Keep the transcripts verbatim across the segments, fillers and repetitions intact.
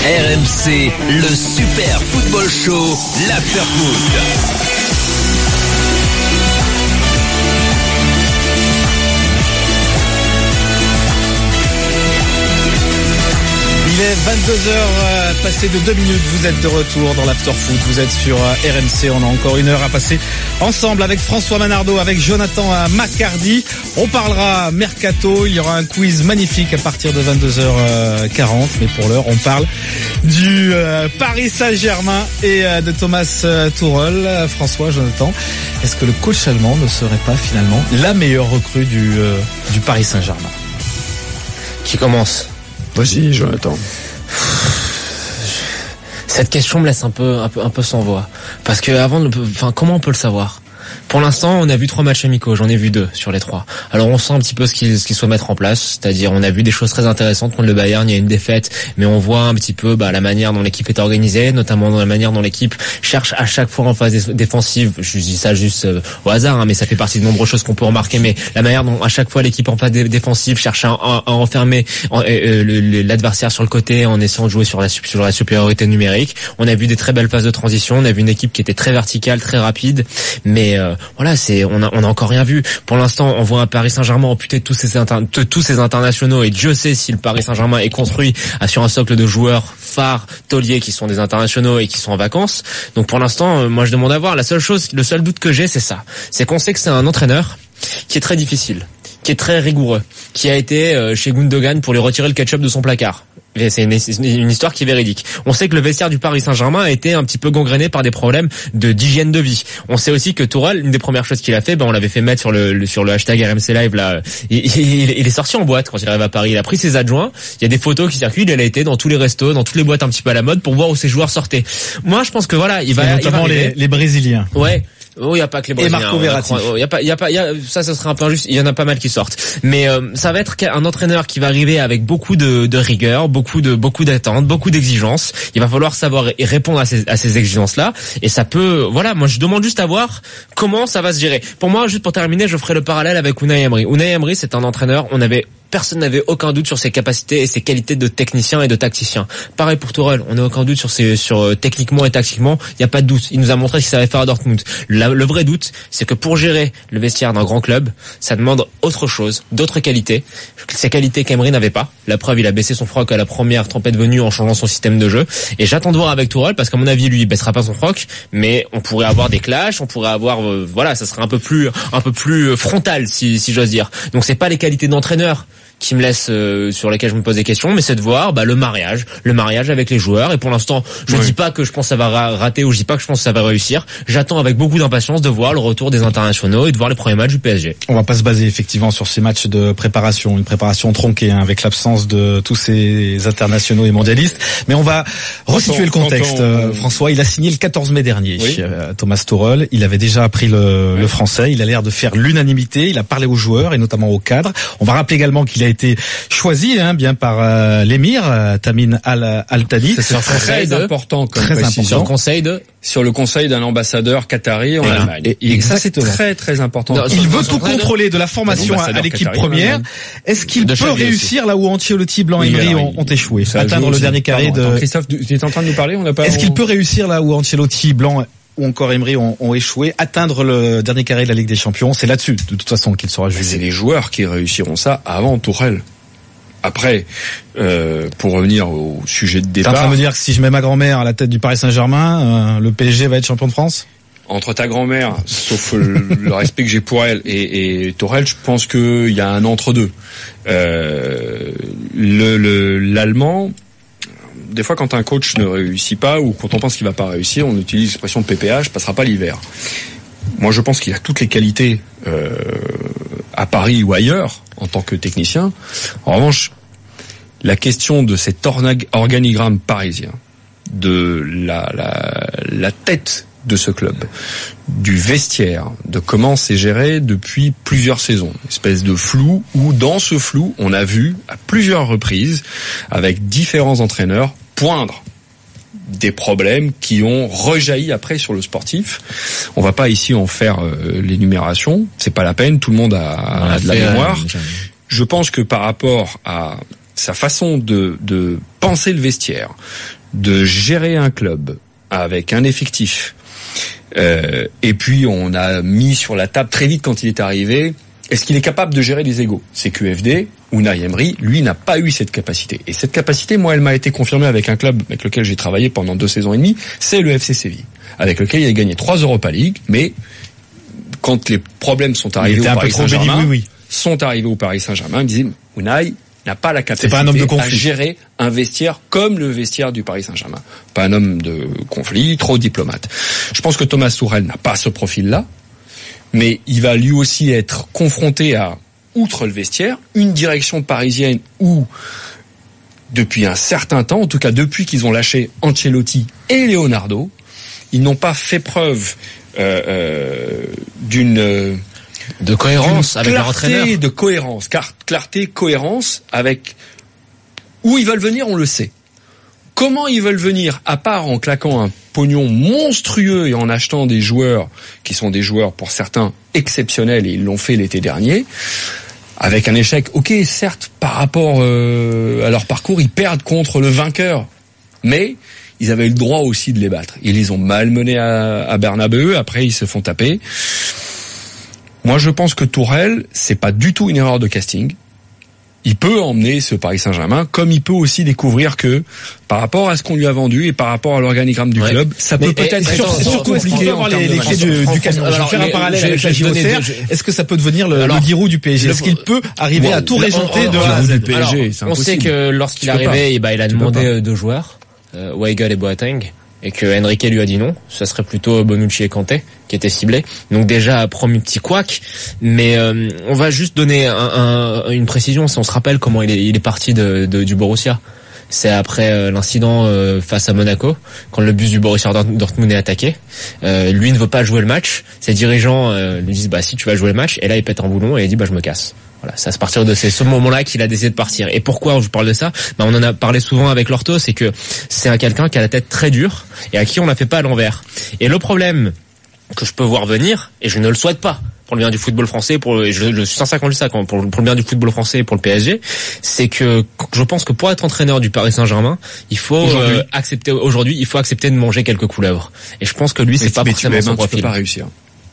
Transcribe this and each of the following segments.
R M C, le Super Football Show, l'Afterfoot. Il est vingt-deux heures passées de deux minutes, vous êtes de retour dans l'Afterfoot, vous êtes sur R M C, on a encore une heure à passer ensemble avec François Manardo, avec Jonathan Macardy. On parlera mercato, il y aura un quiz magnifique à partir de vingt-deux heures quarante, mais pour l'heure on parle du Paris Saint-Germain et de Thomas Tuchel. François, Jonathan, est-ce que le coach allemand ne serait pas finalement la meilleure recrue du, du Paris Saint-Germain? Qui commence? Vas-y, Jonathan. Cette question me laisse un peu, un peu, un peu sans voix. Parce que avant, enfin, comment on peut le savoir? Pour l'instant, on a vu trois matchs amicaux, j'en ai vu deux sur les trois. Alors on sent un petit peu ce qu'il, ce qu'il soit mettre en place, c'est-à-dire on a vu des choses très intéressantes contre le Bayern, il y a une défaite, mais on voit un petit peu bah, la manière dont l'équipe est organisée, notamment dans la manière dont l'équipe cherche à chaque fois en phase défensive. Je dis ça juste euh, au hasard, hein, mais ça fait partie de nombreuses choses qu'on peut remarquer, mais la manière dont à chaque fois l'équipe en phase défensive cherche à, à, à enfermer en, euh, euh, l'adversaire sur le côté en essayant de jouer sur la, sur la supériorité numérique. On a vu des très belles phases de transition, on a vu une équipe qui était très verticale, très rapide, mais euh, voilà, c'est on a on a encore rien vu. Pour l'instant, on voit un Paris Saint-Germain amputé de tous ces inter, de tous ces internationaux, et Dieu sait si le Paris Saint-Germain est construit sur un socle de joueurs phares, tauliers qui sont des internationaux et qui sont en vacances. Donc pour l'instant, moi je demande à voir. La seule chose, le seul doute que j'ai, c'est ça. C'est qu'on sait que c'est un entraîneur qui est très difficile, qui est très rigoureux, qui a été chez Gundogan pour lui retirer le ketchup de son placard. C'est une, une histoire qui est véridique. On sait que le vestiaire du Paris Saint-Germain a été un petit peu gangréné par des problèmes de d'hygiène de vie. On sait aussi que Tuchel, une des premières choses qu'il a fait, ben on l'avait fait mettre sur le, le sur le hashtag R M C Live là. Il, il, il est sorti en boîte quand il arrive à Paris. Il a pris ses adjoints. Il y a des photos qui circulent. Il a été dans tous les restos, dans toutes les boîtes un petit peu à la mode pour voir où ses joueurs sortaient. Moi, je pense que voilà, il va. Et notamment il va les, les Brésiliens. Ouais. Oh, il y a pas que les Brésiliens. Et Marco Verratti. Il y a pas, il y a pas, il y a, ça, ça serait un peu injuste. Il y en a pas mal qui sortent. Mais euh, ça va être un entraîneur qui va arriver avec beaucoup de, de rigueur, beaucoup de, beaucoup d'attentes, beaucoup d'exigences. Il va falloir savoir et répondre à ces, à ces exigences-là. Et ça peut, voilà. Moi, je demande juste à voir comment ça va se gérer. Pour moi, juste pour terminer, je ferai le parallèle avec Unai Emery. Unai Emery, c'est un entraîneur. On avait Personne n'avait aucun doute sur ses capacités et ses qualités de technicien et de tacticien. Pareil pour Tuchel, on n'a aucun doute sur ses, sur euh, techniquement et tactiquement, il n'y a pas de doute. Il nous a montré ce qu'il savait faire à Dortmund. La, le vrai doute, c'est que pour gérer le vestiaire d'un grand club, ça demande autre chose, d'autres qualités. Ces qualités qu'Emery n'avait pas. La preuve, il a baissé son froc à la première tempête venue en changeant son système de jeu. Et j'attends de voir avec Tuchel, parce qu'à mon avis, lui, il baissera pas son froc, mais on pourrait avoir des clashs, on pourrait avoir, euh, voilà, ça serait un peu plus, un peu plus frontal, si, si j'ose dire. Donc c'est pas les qualités d'entraîneur qui me laisse euh, sur lesquels je me pose des questions, mais c'est de voir bah, le mariage, le mariage avec les joueurs. Et pour l'instant, je oui. dis pas que je pense que ça va rater ou je dis pas que je pense que ça va réussir. J'attends avec beaucoup d'impatience de voir le retour des internationaux et de voir les premiers matchs du P S G. On va pas se baser effectivement sur ces matchs de préparation, une préparation tronquée hein, avec l'absence de tous ces internationaux et mondialistes. Mais on va resituer le contexte. On... François, il a signé le quatorze mai dernier. Oui. Euh, Thomas Tuchel, il avait déjà appris le, oui. le français. Il a l'air de faire l'unanimité. Il a parlé aux joueurs et notamment aux cadres. On va rappeler également qu'il a été choisi hein, bien par euh, l'émir euh, Tamim Al Thani. C'est très de... important comme très précision. Sur le conseil de sur le conseil d'un ambassadeur qatari en voilà. Allemagne. Et, et ça c'est très très important. Non, il veut tout contrôler de la formation à, à l'équipe première. Est-ce qu'il peut réussir là où Ancelotti, Blanc et Emery ont, ont échoué, atteindre le dernier carré de Attends, Christophe, tu es en train de nous parler, on n'a pas. Est-ce qu'il peut réussir là où Ancelotti, Blanc ou encore Emery ont, ont échoué, atteindre le dernier carré de la Ligue des Champions? C'est là-dessus de toute façon qu'il sera jugé. C'est les joueurs qui réussiront ça avant Tuchel. Après, euh, pour revenir au sujet de départ... T'es en train de me dire que si je mets ma grand-mère à la tête du Paris Saint-Germain, euh, le P S G va être champion de France ? Entre ta grand-mère, sauf le, le respect que j'ai pour elle, et, et Tuchel, je pense qu'il y a un entre-deux. Euh, le, le, l'Allemand... Des fois, quand un coach ne réussit pas, ou quand on pense qu'il va pas réussir, on utilise l'expression P P H, passera pas l'hiver. Moi, je pense qu'il a toutes les qualités euh, à Paris ou ailleurs en tant que technicien. En revanche, la question de cet orga- organigramme parisien, de la, la, la tête de ce club, du vestiaire, de comment c'est géré depuis plusieurs saisons, une espèce de flou où dans ce flou, on a vu à plusieurs reprises, avec différents entraîneurs, poindre des problèmes qui ont rejailli après sur le sportif. On va pas ici en faire euh, l'énumération, c'est pas la peine, tout le monde a, a de la mémoire. Je pense que par rapport à sa façon de, de penser le vestiaire, de gérer un club avec un effectif, euh, et puis on a mis sur la table très vite quand il est arrivé, est-ce qu'il est capable de gérer les égos? C'est Q F D, Unai Emery, lui, n'a pas eu cette capacité. Et cette capacité, moi, elle m'a été confirmée avec un club avec lequel j'ai travaillé pendant deux saisons et demie, c'est le F C Séville, avec lequel il a gagné trois Europa League, mais quand les problèmes sont arrivés au Paris Saint-Germain, oui, oui. sont arrivés au Paris Saint-Germain, il me disait, Unai n'a pas la capacité pas un homme de à gérer un vestiaire comme le vestiaire du Paris Saint-Germain. Pas un homme de conflit, trop diplomate. Je pense que Thomas Tuchel n'a pas ce profil-là, mais il va lui aussi être confronté à, outre le vestiaire, une direction parisienne où, depuis un certain temps, en tout cas depuis qu'ils ont lâché Ancelotti et Leonardo, ils n'ont pas fait preuve euh, euh, d'une... Euh, de cohérence avec leur entraîneur. De cohérence, car clarté, cohérence avec où ils veulent venir, on le sait. Comment ils veulent venir, à part en claquant un pognon monstrueux et en achetant des joueurs qui sont des joueurs pour certains exceptionnels, et ils l'ont fait l'été dernier, avec un échec, ok, certes, par rapport euh, à leur parcours, ils perdent contre le vainqueur, mais ils avaient le droit aussi de les battre. Ils les ont malmenés à, à Bernabeu, après ils se font taper. Moi, je pense que Tuchel, c'est pas du tout une erreur de casting. Il peut emmener ce Paris Saint-Germain, comme il peut aussi découvrir que, par rapport à ce qu'on lui a vendu et par rapport à l'organigramme du ouais. club, ça mais peut peut-être être surtout compliqué en termes de clés du, du casting. Je vais faire un parallèle avec la J O C R. Est-ce que ça peut devenir le, alors, le Giroud du P S G? Est-ce qu'il peut arriver wow, à tout régenter de A à Z? P S G, alors, on sait que lorsqu'il est arrivé, bah, il a demandé deux joueurs, euh, Weigl et Boateng, et que Enrique lui a dit non, ça serait plutôt Bonucci et Kanté qui étaient ciblés. Donc déjà premier petit couac, mais euh, on va juste donner un, un, une précision. Si on se rappelle comment il est, il est parti de, de, du Borussia, c'est après euh, l'incident euh, face à Monaco, quand le bus du Borussia Dortmund est attaqué. Euh, lui ne veut pas jouer le match. Ses dirigeants euh, lui disent bah si tu vas jouer le match, et là il pète un boulon et il dit bah je me casse. Voilà, c'est à partir de ce moment-là qu'il a décidé de partir. Et pourquoi je vous parle de ça? Bah, on en a parlé souvent avec Lorto, c'est que c'est un quelqu'un qui a la tête très dure et à qui on n'a fait pas à l'envers. Et le problème que je peux voir venir, et je ne le souhaite pas pour le bien du football français, pour, et je, je suis sincère quand je dis ça, pour, pour le bien du football français et pour le P S G, c'est que je pense que pour être entraîneur du Paris Saint-Germain, il faut aujourd'hui. Euh, accepter aujourd'hui, il faut accepter de manger quelques couleuvres. Et je pense que lui, mais c'est pas forcément son profil. Tu peux pas réussir.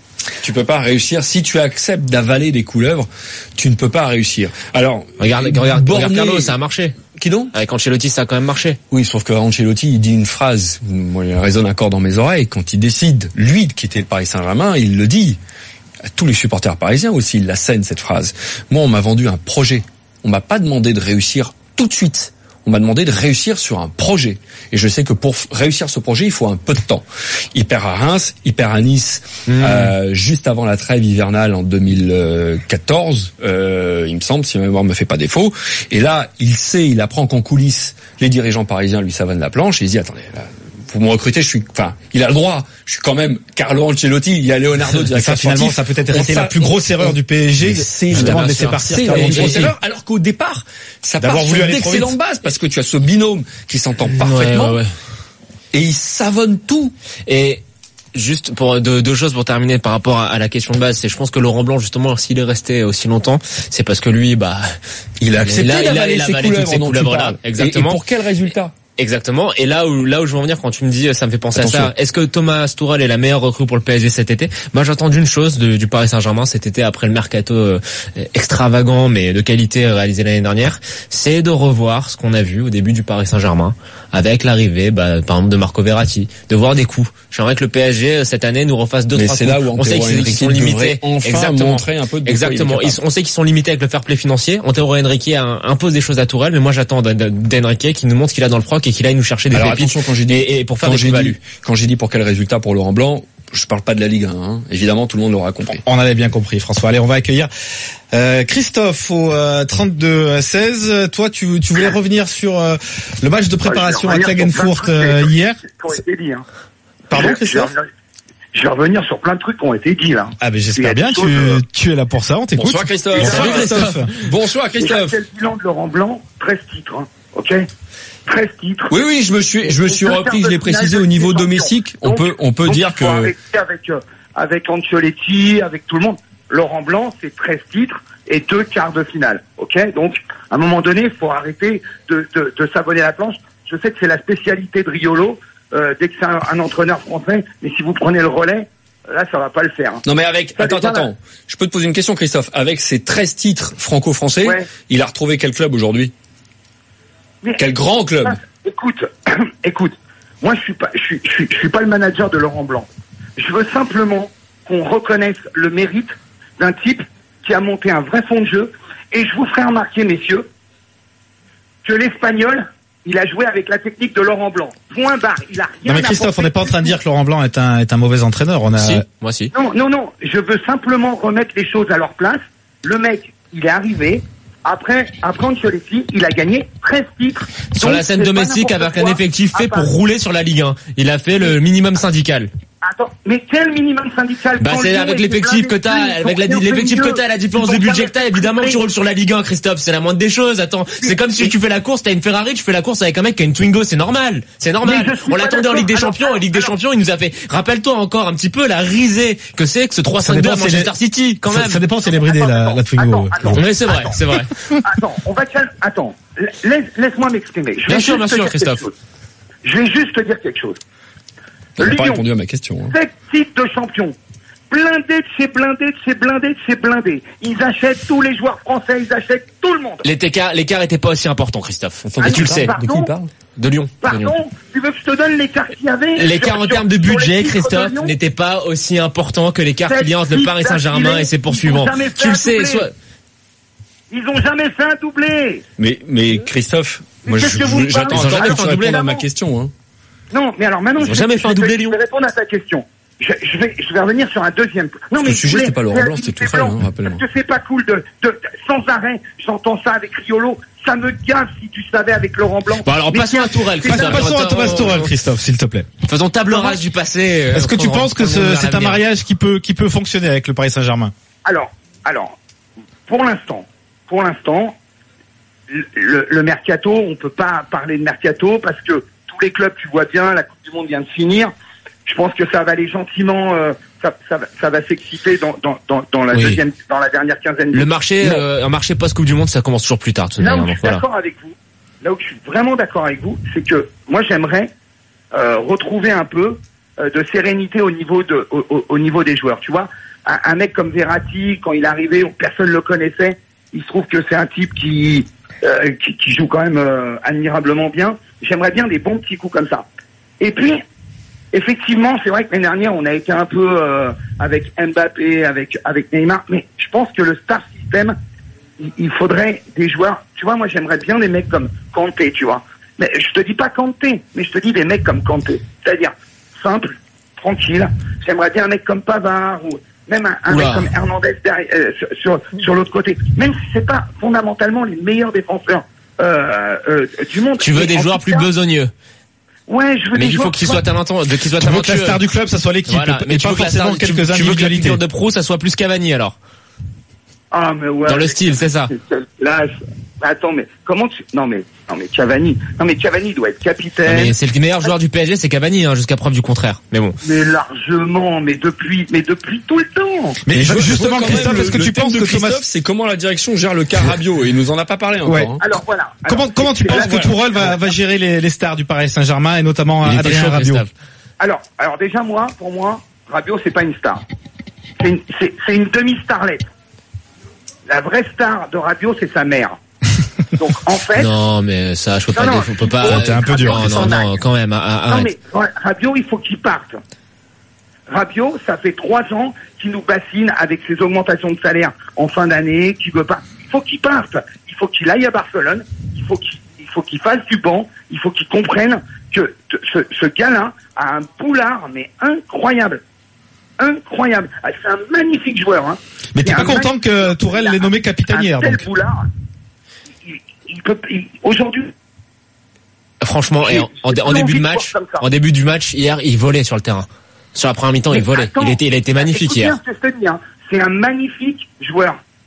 Tu peux pas réussir. Si tu acceptes d'avaler des couleuvres, tu ne peux pas réussir. Alors, regarde, regarde, borné... regarde Carlo, ça a marché. Qui donc? Avec Ancelotti, ça a quand même marché. Oui, sauf que Ancelotti, il dit une phrase, moi, il résonne encore dans mes oreilles. Quand il décide, lui, de quitter le Paris Saint-Germain, il le dit. À tous les supporters parisiens aussi, il la scène, cette phrase. Moi, on m'a vendu un projet. On m'a pas demandé de réussir tout de suite. On m'a demandé de réussir sur un projet. Et je sais que pour réussir ce projet, il faut un peu de temps. Il perd à Reims, il perd à Nice, mmh. euh, juste avant la trêve hivernale en deux mille quatorze, euh, il me semble, si ma mémoire me fait pas défaut. Et là, il sait, il apprend qu'en coulisses, les dirigeants parisiens lui savonnent la planche, et il se dit, attendez, là, vous me recrutez, je suis, enfin, il a le droit. Je suis quand même Carlo Ancelotti, il y a Leonardo directeur sportif. Finalement, ça peut être été la plus grosse erreur du P S G, c'est justement de laisser partir Carlo Ancelotti. Alors qu'au départ, ça part sur d'excellentes bases, parce que tu as ce binôme qui s'entend parfaitement, ouais, ouais, ouais. et il savonne tout. Et juste pour deux, deux choses pour terminer par rapport à, à la question de base, c'est je pense que Laurent Blanc justement, s'il est resté aussi longtemps, c'est parce que lui, bah, il a accepté d'avaler ses couleuvres là. Exactement. Et pour quel résultat? Exactement. Et là où là où je veux en venir quand tu me dis ça me fait penser Attention. à ça. Est-ce que Thomas Tuchel est la meilleure recrue pour le P S G cet été? Moi, j'attends d'une chose de, du Paris Saint-Germain cet été après le mercato euh, extravagant mais de qualité réalisé l'année dernière, c'est de revoir ce qu'on a vu au début du Paris Saint-Germain avec l'arrivée, bah, par exemple de Marco Verratti, de voir des coups. J'aimerais que le P S G cette année nous refasse deux mais trois c'est coups. Là où on sait qu'ils sont limités. Enfin Exactement. Montrer un peu de Exactement. Ils, on sait qu'ils sont limités avec le fair play financier. Antero Henrique impose des choses à Tourelle, mais moi j'attends d'Henrique qui nous montre qu'il a dans le froc et qu'il aille nous chercher des Alors, attention, quand j'ai dit, et, et pour faire des plus-values. Quand j'ai dit pour quel résultat pour Laurent Blanc, je parle pas de la Ligue un, hein. Évidemment, tout le monde l'aura compris. On avait bien compris, François. Allez, on va accueillir euh, Christophe au euh, trente-deux seize. Toi, tu, tu voulais revenir sur euh, le match de préparation à Klagenfurt euh, hier. Pardon, Christophe? Je vais revenir sur plein de trucs qui ont été dits là. Ah ben j'espère bien, tu, euh... tu es là pour ça, on t'écoute. Bonsoir Christophe. Bonsoir Christophe. Bonsoir Christophe. C'est le bilan de Laurent Blanc, treize titres, hein. Ok, treize titres. Oui oui, je me suis je me suis repris, je l'ai précisé au niveau domestique. On peut on peut dire que avec avec, avec Ancelotti, avec tout le monde, Laurent Blanc, c'est treize titres et deux quarts de finale. Ok, donc à un moment donné, il faut arrêter de, de, de s'abonner la planche. Je sais que c'est la spécialité de Riolo, euh, dès que c'est un, un entraîneur français, mais si vous prenez le relais, là, ça va pas le faire. Non mais avec, ça, attends, attends, attends. Je peux te poser une question, Christophe. Avec ces treize titres franco-français, ouais. il a retrouvé quel club aujourd'hui? Mais, quel grand club? Ça, écoute, écoute, moi je suis pas, je suis, je suis, je suis pas le manager de Laurent Blanc. Je veux simplement qu'on reconnaisse le mérite d'un type qui a monté un vrai fond de jeu. Et je vous ferai remarquer, messieurs, que l'Espagnol, il a joué avec la technique de Laurent Blanc. Point barre. Il a rien. Non mais Christophe, on n'est pas en train de dire que Laurent Blanc est un est un mauvais entraîneur. On a. Si, moi si. Non, non, non. Je veux simplement remettre les choses à leur place. Le mec, il est arrivé. Après, après Ancelotti, il a gagné treize titres. Sur Donc, la scène domestique avec un effectif fait pour rouler sur la Ligue un. Il a fait le minimum syndical. Attends, mais quel minimum syndical? Bah c'est avec l'effectif que t'as, avec la, l'effectif que t'as, la différence de budget que t'as, évidemment que tu roules sur la Ligue un, Christophe, c'est la moindre des choses. Attends, c'est comme si tu fais la course, t'as une Ferrari, tu fais la course avec un mec qui a une Twingo, c'est normal, c'est normal. On l'attendait en Ligue des Champions, en Ligue des Champions, il nous a fait, rappelle-toi encore un petit peu la risée que c'est que ce trois cinq deux à Manchester City, quand même. Ça dépend, c'est les bridés, la, la Twingo. Mais c'est vrai, c'est vrai. Attends, on va calmer, attends, laisse-moi m'exprimer. Bien sûr, bien sûr, Christophe. Je vais juste te dire quelque chose. Tu n'as pas répondu à ma question. Hein. sept titres de champion. Blindé de chez blindé de chez blindé de chez blindé. Ils achètent tous les joueurs français, ils achètent tout le monde. L'écart, l'écart était pas aussi important, Christophe. Ah et tu le sais. Pardon, de qui il parle? De Lyon. Pardon, de Lyon. Tu veux que je te donne l'écart qu'il y avait? L'écart sur, en termes de budget, Christophe, n'était pas aussi important que l'écart qu'il y a entre le Paris Saint-Germain et ses poursuivants. Tu le sais, soit... Ils ont jamais fait un doublé. Mais, mais Christophe, mais moi je, je, j'attends encore que tu répondes à ma question, hein. Non, mais alors maintenant, ils ont je, jamais je, fait un doublé, Lyon. Je vais répondre à ta question. Je, je vais, je vais revenir sur un deuxième. Non, mais le sujet c'était pas Laurent Blanc, c'était tout ça, hein, rappelle-moi. Parce que c'est pas cool de, de, de, sans arrêt. J'entends ça avec Riolo. Ça me gave si tu savais avec Laurent Blanc. Bon alors passons à Tourelle. Passons à Thomas Tourelle, Christophe, s'il te plaît. Faisons table rase du passé. Est-ce que tu penses que ce, c'est un mariage qui peut, qui peut fonctionner avec le Paris Saint-Germain? Alors, alors, pour l'instant, pour l'instant, le, le, le mercato, on peut pas parler de mercato parce que tous les clubs, tu vois bien, la Coupe du Monde vient de finir. Je pense que ça va aller gentiment, euh, ça, ça, ça va s'exciter dans, dans, dans, dans la oui. deuxième, dans la dernière quinzaine. Le marché, euh, un marché post-Coupe du Monde, ça commence toujours plus tard. Là où je suis d'accord avec vous, là où je suis vraiment d'accord avec vous, c'est que moi j'aimerais euh, retrouver un peu euh, de sérénité au niveau de, au, au, au niveau des joueurs. Tu vois, un, un mec comme Verratti, quand il est arrivé, personne le connaissait. Il se trouve que c'est un type qui, euh, qui, qui joue quand même euh, admirablement bien. J'aimerais bien des bons petits coups comme ça. Et puis, effectivement, c'est vrai que l'année dernière, on a été un peu euh, avec Mbappé, avec avec Neymar, mais je pense que le star system, il, il faudrait des joueurs. Tu vois, moi, j'aimerais bien des mecs comme Kanté, tu vois. Mais je te dis pas Kanté, mais je te dis des mecs comme Kanté, c'est-à-dire simple, tranquille. J'aimerais bien un mec comme Pavard ou même un, un mec comme Hernandez derrière, euh, sur sur, sur l'autre côté. Même si c'est pas fondamentalement les meilleurs défenseurs euh, euh, du monde. Tu veux des joueurs plus besogneux. Ouais, je veux mais des il faut qu'il soit talentueux, de qu'il soit talentueux. Tu veux que la star du club, ça soit l'équipe, voilà. Mais et tu pas veux forcément que la star, quelques tu, tu veux que la figure de pro, ça soit plus Cavani alors. Ah mais ouais. Dans le style, c'est ça. Là, attends, mais comment tu... Non mais, non mais Cavani, non mais Cavani doit être capitaine. Non, mais c'est le meilleur joueur du P S G, c'est Cavani, hein, jusqu'à preuve du contraire. Mais bon. Mais largement, mais depuis, mais depuis tout le temps. Mais, mais je, justement, Christophe, est-ce que le tu penses que Christophe, Thomas... c'est comment la direction gère le cas Rabiot, et il nous en a pas parlé encore. Ouais. Hein. Alors voilà. Alors, comment comment tu penses que Tourelle va, va gérer les, les stars du Paris Saint-Germain et notamment Adrien Rabiot? Alors, alors déjà moi, pour moi, Rabiot c'est pas une star. C'est une, c'est, c'est une demi-starlette. La vraie star de Rabiot, c'est sa mère. Donc en fait. Non, mais ça, je peux non, pas. Non, on peut pas. T'es un peu dur. Non, non, non, quand même. Arrête. Non mais ouais, Rabiot, il faut qu'il parte. Rabiot, ça fait trois ans qu'il nous bassine avec ses augmentations de salaire en fin d'année, qu'il veut pas. Il faut qu'il parte. Il faut qu'il aille à Barcelone. Il faut qu'il, il faut qu'il fasse du banc. Il faut qu'il comprenne que ce, ce gars-là a un boulard mais incroyable. Incroyable. C'est un magnifique joueur. Hein. Mais t'es pas content mag... que Tourelle l'ait nommé capitaine hier, donc. Boulard, il, il peut, il, aujourd'hui. Franchement, et en, en, en début de match, en début du match hier, il volait sur le terrain. Sur la première mi-temps, mais il volait. Attends, il était, il a été magnifique hier. Bien, ce que je te dis, hein. C'est un magnifique joueur.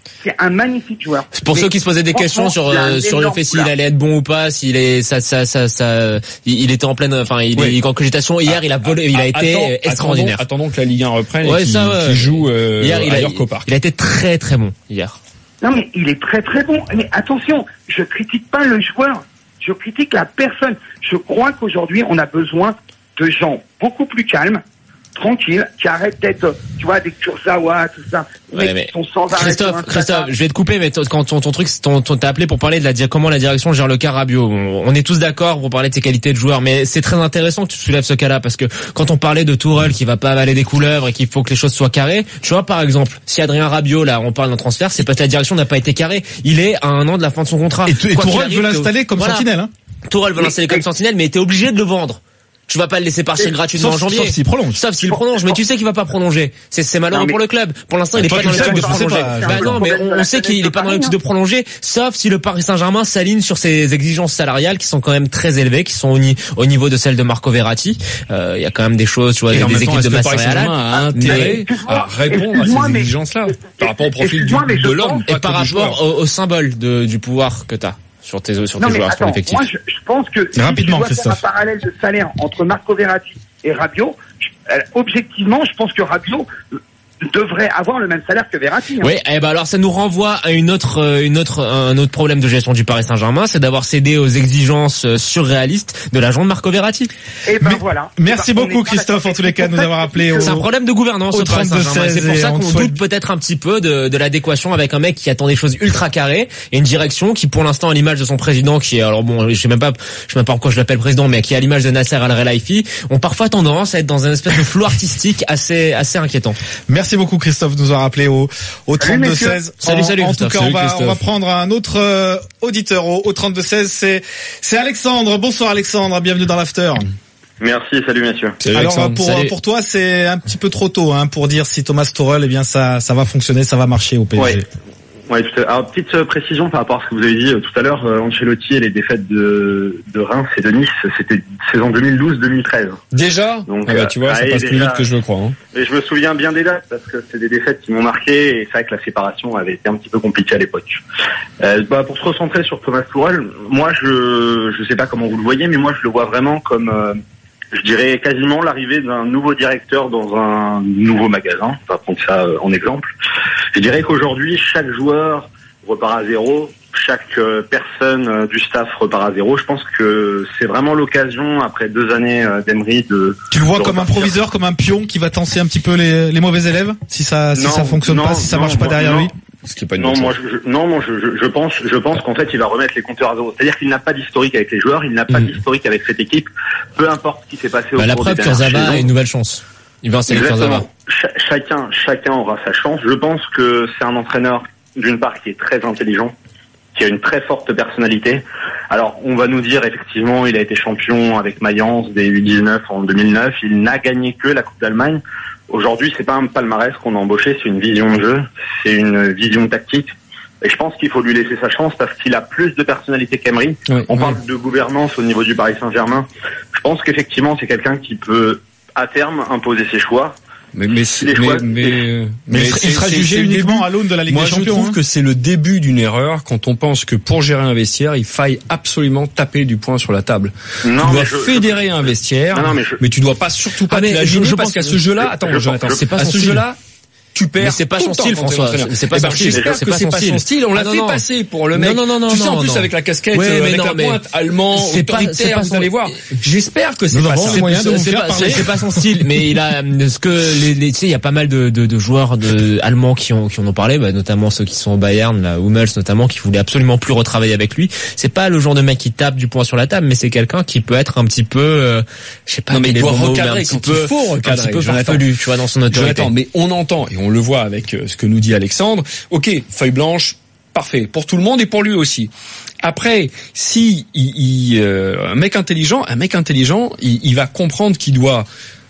C'est un magnifique joueur. Pour Mais ceux qui se posaient des questions sur euh, sur le fait s'il allait être bon ou pas, s'il est ça ça ça ça il, il était en pleine enfin il oui. est en cogitation hier, ah, il a volé, il a été attends, extraordinaire. Attendons, attendons que la Ligue un reprenne ouais, et qu'il, ça, ouais. qu'il joue euh, hier, il ailleurs a, qu'au parc. Il a été très très bon hier. Non mais il est très très bon. Mais attention, je critique pas le joueur, je critique la personne. Je crois qu'aujourd'hui on a besoin de gens beaucoup plus calmes, tranquille, qui arrête d'être, tu vois, des Kurzawa, tout ça, ouais, mais qui sont sans arrêt. Christophe, Christophe, je vais te couper, mais t- quand ton, ton truc, ton, ton, t'as appelé pour parler de la comment la direction gère le cas Rabiot. On, on est tous d'accord pour parler de ses qualités de joueur, mais c'est très intéressant que tu soulèves ce cas-là parce que quand on parlait de Tourelle qui va pas avaler des couleuvres et qu'il faut que les choses soient carrées, tu vois, par exemple, si Adrien Rabiot, là, on parle d'un transfert, c'est parce que la direction n'a pas été carrée. Il est à un an de la fin de son contrat. Et, et Tourelle veut l'installer comme voilà. sentinelle, hein. Tourelle veut l'installer comme sentinelle, mais était obligé de le vendre. Tu vas pas le laisser partir gratuitement sauf, en janvier. Sauf s'il prolonge. Sauf s'il prolonge, mais tu sais qu'il va pas prolonger. C'est, c'est malheureux non, pour le club. Pour l'instant, il est toi, pas dans l'optique de prolonger. Pas, bah non, mais on, on sait qu'il est pas dans l'optique de prolonger, sauf si le Paris Saint-Germain s'aligne sur ses exigences salariales qui sont quand même très élevées, qui sont au, ni- au niveau de celles de Marco Verratti. Il euh, y a quand même des choses, tu vois, des, des équipes de masse réelle. A intérêt à répondre à ces exigences-là par rapport au profil du, de l'homme et par rapport au, au symbole de, du pouvoir que t'as. Sur tes, sur tes non, joueurs, attends, sur l'effectif. Moi, je, je pense que si rapidement, tu dois Christophe. faire un parallèle de salaire entre Marco Verratti et Rabiot, je, euh, objectivement, je pense que Rabiot devrait avoir le même salaire que Verratti. Hein. Oui, et ben alors ça nous renvoie à une autre, une autre, un autre problème de gestion du Paris Saint-Germain, c'est d'avoir cédé aux exigences surréalistes de l'agent de Marco Verratti. Et ben Mais, voilà. Merci ben, beaucoup Christophe en tous les cas de nous avoir appelé. Au, c'est un problème de gouvernance au Paris Saint-Germain. C'est pour ça qu'on souhaite... doute peut-être un petit peu de, de l'adéquation avec un mec qui attend des choses ultra carrées et une direction qui, pour l'instant, à l'image de son président, qui est alors bon, je sais même pas, je sais même pas pourquoi je l'appelle président, mais qui est à l'image de Nasser Al-Khelaifi, ont parfois tendance à être dans une espèce de flou artistique assez, assez inquiétant. Merci beaucoup Christophe de nous avoir appelé au, au trente-deux seize. Salut, salut. En, en tout cas, salut, on va, on va prendre un autre euh, auditeur au, au trente-deux seize. C'est, c'est Alexandre. Bonsoir Alexandre, bienvenue dans l'after. Merci, salut messieurs. Salut Alors Alexandre, pour salut. pour toi, c'est un petit peu trop tôt hein, pour dire si Thomas Tuchel, eh bien ça ça va fonctionner, ça va marcher au P S G. Ouais. Ouais, tout à... Alors petite précision par rapport à ce que vous avez dit euh, tout à l'heure, euh, Ancelotti et les défaites de de Reims et de Nice, c'était saison deux mille douze deux mille treize. Déjà. Donc ah bah, tu vois, euh, ça passe déjà, plus vite que je le crois. Hein. Et je me souviens bien des dates parce que c'est des défaites qui m'ont marqué et c'est vrai que la séparation avait été un petit peu compliquée à l'époque. Euh, bah, pour se recentrer sur Thomas Tuchel, moi je je sais pas comment vous le voyez, mais moi je le vois vraiment comme euh, je dirais quasiment l'arrivée d'un nouveau directeur dans un nouveau magasin. On va prendre ça en exemple. Je dirais qu'aujourd'hui, chaque joueur repart à zéro, chaque euh, personne euh, du staff repart à zéro. Je pense que c'est vraiment l'occasion, après deux années euh, d'Emery, de... Tu le vois de comme repartir. un proviseur, comme un pion qui va tenser un petit peu les, les mauvais élèves, si ça si non, ça fonctionne non, pas, si ça non, marche pas moi, derrière non. lui. Ce qui est pas une non, moi, chose. je, je, non, moi, je, je, je pense, je pense qu'en fait, il va remettre les compteurs à zéro. C'est-à-dire qu'il n'a pas d'historique avec les joueurs, il n'a pas mmh. d'historique avec cette équipe. Peu importe ce qui s'est passé au bah, cours la des preuve, dernières Kurzawa a une nouvelle chance. Il va installer Kurzawa. Ch- chacun, chacun aura sa chance. Je pense que c'est un entraîneur, d'une part, qui est très intelligent, qui a une très forte personnalité. Alors, on va nous dire, effectivement, il a été champion avec Mayence des U dix-neuf en deux mille neuf. Il n'a gagné que la Coupe d'Allemagne. Aujourd'hui, c'est pas un palmarès qu'on a embauché, c'est une vision de jeu, c'est une vision tactique. Et je pense qu'il faut lui laisser sa chance parce qu'il a plus de personnalité qu'Emery. Oui, on oui. parle de gouvernance au niveau du Paris Saint-Germain. Je pense qu'effectivement, c'est quelqu'un qui peut, à terme, imposer ses choix. Mais mais mais, choix, mais, mais, mais il sera jugé uniquement à l'aune de la Ligue Moi, des Champions. Moi, je trouve hein. que c'est le début d'une erreur quand on pense que pour gérer un vestiaire, il faille absolument taper du poing sur la table. Non, tu dois je, fédérer je, un vestiaire, non, non, mais, je, mais tu dois pas surtout pas ah, t'imaginer parce qu'à ce jeu-là, attends, Jonathan, c'est pas à ce jeu-là. Tu perds. Mais c'est pas son style, François. C'est pas son style. J'espère que c'est pas son style. On l'a fait passer pour le mec. Non, non, non, tu sais, en plus, non. avec la casquette, ouais, avec non, la pointe, allemand, autoritaire, vous allez voir. J'espère que c'est pas ça. C'est pas son style, mais il a, ce que les, les, tu sais, il y a pas mal de, de, de joueurs de, allemands qui ont, qui en ont parlé, bah, notamment ceux qui sont au Bayern, là, Hummels notamment, qui voulaient absolument plus retravailler avec lui. C'est pas le genre de mec qui tape du poing sur la table, mais c'est quelqu'un qui peut être un petit peu, euh, je sais pas, non, mais il doit recadrer quand il faut recadrer. Un petit peu farfelu, tu vois, dans son autorité. Jonathan, mais on entend, et on le voit avec ce que nous dit Alexandre, ok, feuille blanche, parfait, pour tout le monde et pour lui aussi. Après, si il, il, euh, un mec intelligent, un mec intelligent, il, il va comprendre qu'il doit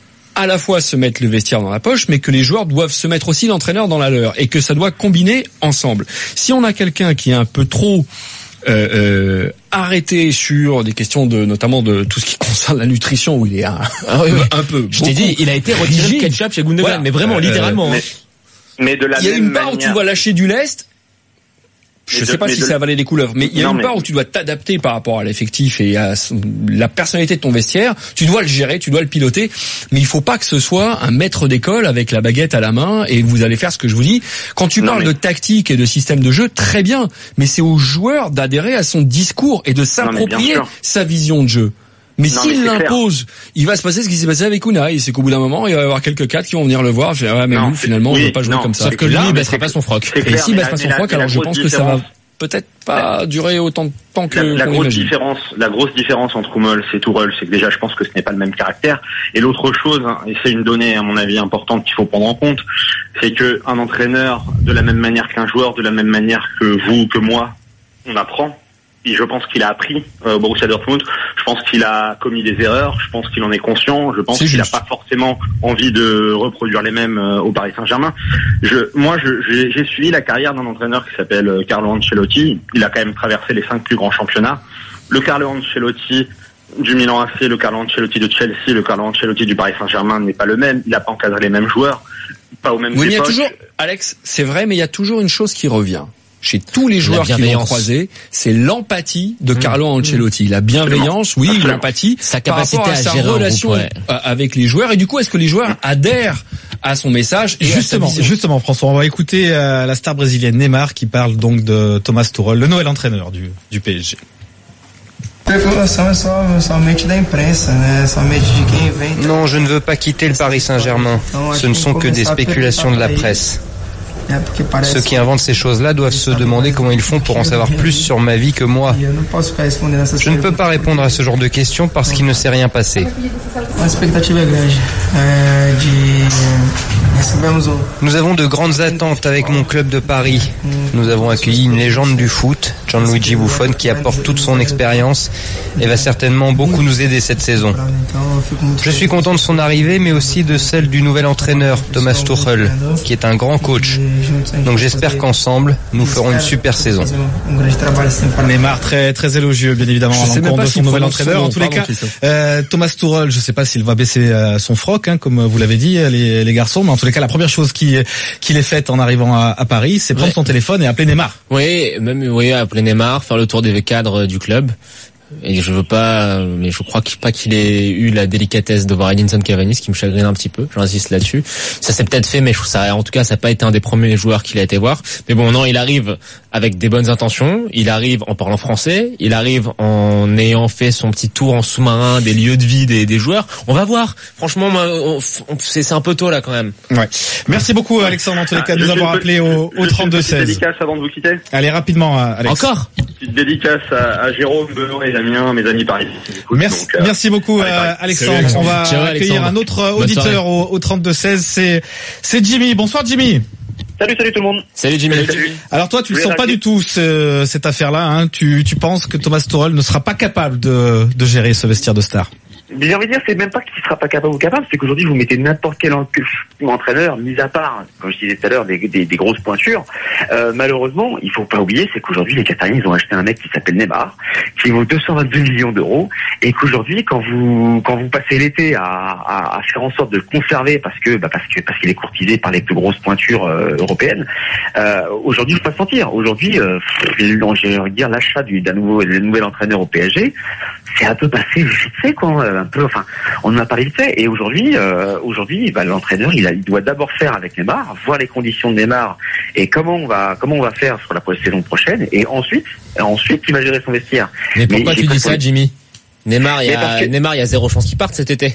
à la fois se mettre le vestiaire dans la poche, mais que les joueurs doivent se mettre aussi l'entraîneur dans la leur, et que ça doit combiner ensemble. Si on a quelqu'un qui est un peu trop euh, euh, arrêté sur des questions de, notamment de tout ce qui concerne la nutrition, où il est un, ah oui, oui. un peu. Je t'ai dit, il a été retiré le ketchup chez Gundogan, voilà. mais vraiment, euh, littéralement. Mais... Hein. Mais de la il y a même une part manière... où tu vas lâcher du lest je de, sais pas si de... c'est avaler des couleuvres, mais il y a non, une mais... part où tu dois t'adapter par rapport à l'effectif et à la personnalité de ton vestiaire. Tu dois le gérer, tu dois le piloter, mais il faut pas que ce soit un maître d'école avec la baguette à la main et vous allez faire ce que je vous dis. Quand tu non, parles mais... de tactique et de système de jeu, très bien, mais c'est au joueur d'adhérer à son discours et de s'approprier sa vision de jeu. Mais non, s'il mais l'impose, clair. Il va se passer ce qui s'est passé avec Unai. C'est qu'au bout d'un moment, il va y avoir quelques cadres qui vont venir le voir. Je vais, ouais, mais non, nous, finalement, oui, on ne veut pas jouer non, comme ça. Sauf que lui, il ne baissera pas son froc. Et s'il ne baisse pas son froc, alors je pense que ça va peut-être pas durer autant de temps que la, la grosse imagine. différence, la grosse différence entre Hummels et Tuchel, c'est que déjà, je pense que ce n'est pas le même caractère. Et l'autre chose, hein, et c'est une donnée à mon avis importante qu'il faut prendre en compte, c'est que un entraîneur, de la même manière qu'un joueur, de la même manière que vous, que moi, on apprend. Et je pense qu'il a appris euh, au Borussia Dortmund. Je pense qu'il a commis des erreurs. Je pense qu'il en est conscient. Je pense c'est qu'il n'a pas forcément envie de reproduire les mêmes euh, au Paris Saint-Germain. Je, moi, je, j'ai, j'ai suivi la carrière d'un entraîneur qui s'appelle euh, Carlo Ancelotti. Il a quand même traversé les cinq plus grands championnats. Le Carlo Ancelotti du Milan A C, le Carlo Ancelotti de Chelsea, le Carlo Ancelotti du Paris Saint-Germain n'est pas le même. Il n'a pas encadré les mêmes joueurs, pas aux mêmes oui, époques. Mais il y a toujours, Alex, c'est vrai, mais il y a toujours une chose qui revient. Chez tous les joueurs qui l'ont croisé, c'est l'empathie de Carlo Ancelotti. La bienveillance, oui, Absolument. L'empathie, sa capacité par rapport à, à sa gérer relation groupe, ouais. avec les joueurs. Et du coup, est-ce que les joueurs adhèrent à son message et Justement, justement, François, on va écouter euh, la star brésilienne Neymar qui parle donc de Thomas Tuchel, le nouvel entraîneur du, du P S G. Non, je ne veux pas quitter le Paris Saint-Germain. Ce ne sont que des spéculations de la presse. Ceux qui inventent ces choses-là doivent se demander comment ils font pour en savoir plus sur ma vie que moi. Je ne peux pas répondre à ce genre de questions parce qu'il ne s'est rien passé. Nous avons de grandes attentes avec mon club de Paris. Nous avons accueilli une légende du foot, Gianluigi Buffon, qui apporte toute son expérience et va certainement beaucoup nous aider cette saison. Je suis content de son arrivée, mais aussi de celle du nouvel entraîneur, Thomas Tuchel, qui est un grand coach. Donc j'espère qu'ensemble, nous ferons une super saison. Neymar très très élogieux, bien évidemment, à l'encontre de son nouvel entraîneur. En tous les cas, euh, Thomas Tuchel, je ne sais pas s'il va baisser euh, son froc, hein, comme vous l'avez dit, les, les garçons, mais en tous les cas, la première chose qui qu'il ait faite en arrivant à, à Paris, c'est prendre ouais. son téléphone et appeler Neymar. Oui, même oui, appeler Neymar, faire le tour des cadres du club. Et je veux pas, mais je crois pas qu'il ait eu la délicatesse de voir Edinson Cavani, ce qui me chagrine un petit peu. J'insiste là-dessus. Ça s'est peut-être fait, mais je trouve ça, en tout cas, ça n'a pas été un des premiers joueurs qu'il a été voir. Mais bon, non, il arrive avec des bonnes intentions. Il arrive en parlant français. Il arrive en ayant fait son petit tour en sous-marin des lieux de vie des, des joueurs. On va voir. Franchement, moi, on, on, c'est, c'est un peu tôt là quand même. Ouais. Merci beaucoup, Alexandre, en tous les cas, de nous avoir appelé au, au trente-deux seize. Une dédicace avant de vous quitter. Allez, rapidement, Alex. Encore. Petite dédicace à, à Jérôme, Benoît et Damien, mes amis Paris. Merci, donc, euh, merci beaucoup, allez, euh, Alexandre. Salut, On va Ciao, accueillir Alexandre. Un autre auditeur au, au trente-deux seize. C'est, c'est Jimmy. Bonsoir, Jimmy. Salut, salut tout le monde. Salut Jimmy. Salut, salut. Alors toi, tu ne sens pas du tout ce, cette affaire-là. Hein. Tu, tu penses que Thomas Tuchel ne sera pas capable de, de gérer ce vestiaire de star? Mais j'ai envie de dire, c'est même pas qu'il sera pas capable ou capable, c'est qu'aujourd'hui vous mettez n'importe quel entraîneur, mis à part, comme je disais tout à l'heure, des, des, des grosses pointures. Euh, malheureusement, il faut pas oublier, c'est qu'aujourd'hui les Qataris ils ont acheté un mec qui s'appelle Neymar, qui vaut deux cent vingt-deux millions d'euros, et qu'aujourd'hui quand vous quand vous passez l'été à, à, à faire en sorte de le conserver parce que bah parce que parce qu'il est courtisé par les plus grosses pointures euh, européennes, euh, aujourd'hui il faut pas se mentir. Aujourd'hui, euh, j'ai envie de dire l'achat du d'un nouveau d'un nouvel entraîneur au P S G, c'est un peu passé vite fait quoi. Un peu, enfin, on en a parlé vite fait. Et aujourd'hui, euh, aujourd'hui, bah, l'entraîneur, il, a, il doit d'abord faire avec Neymar, voir les conditions de Neymar et comment on va, comment on va faire sur la saison prochaine. Et ensuite, ensuite, il va gérer son vestiaire. Mais pourquoi Mais tu dis ça, Jimmy? Neymar, il y a, que... Neymar, il y a zéro chance qu'il parte cet été.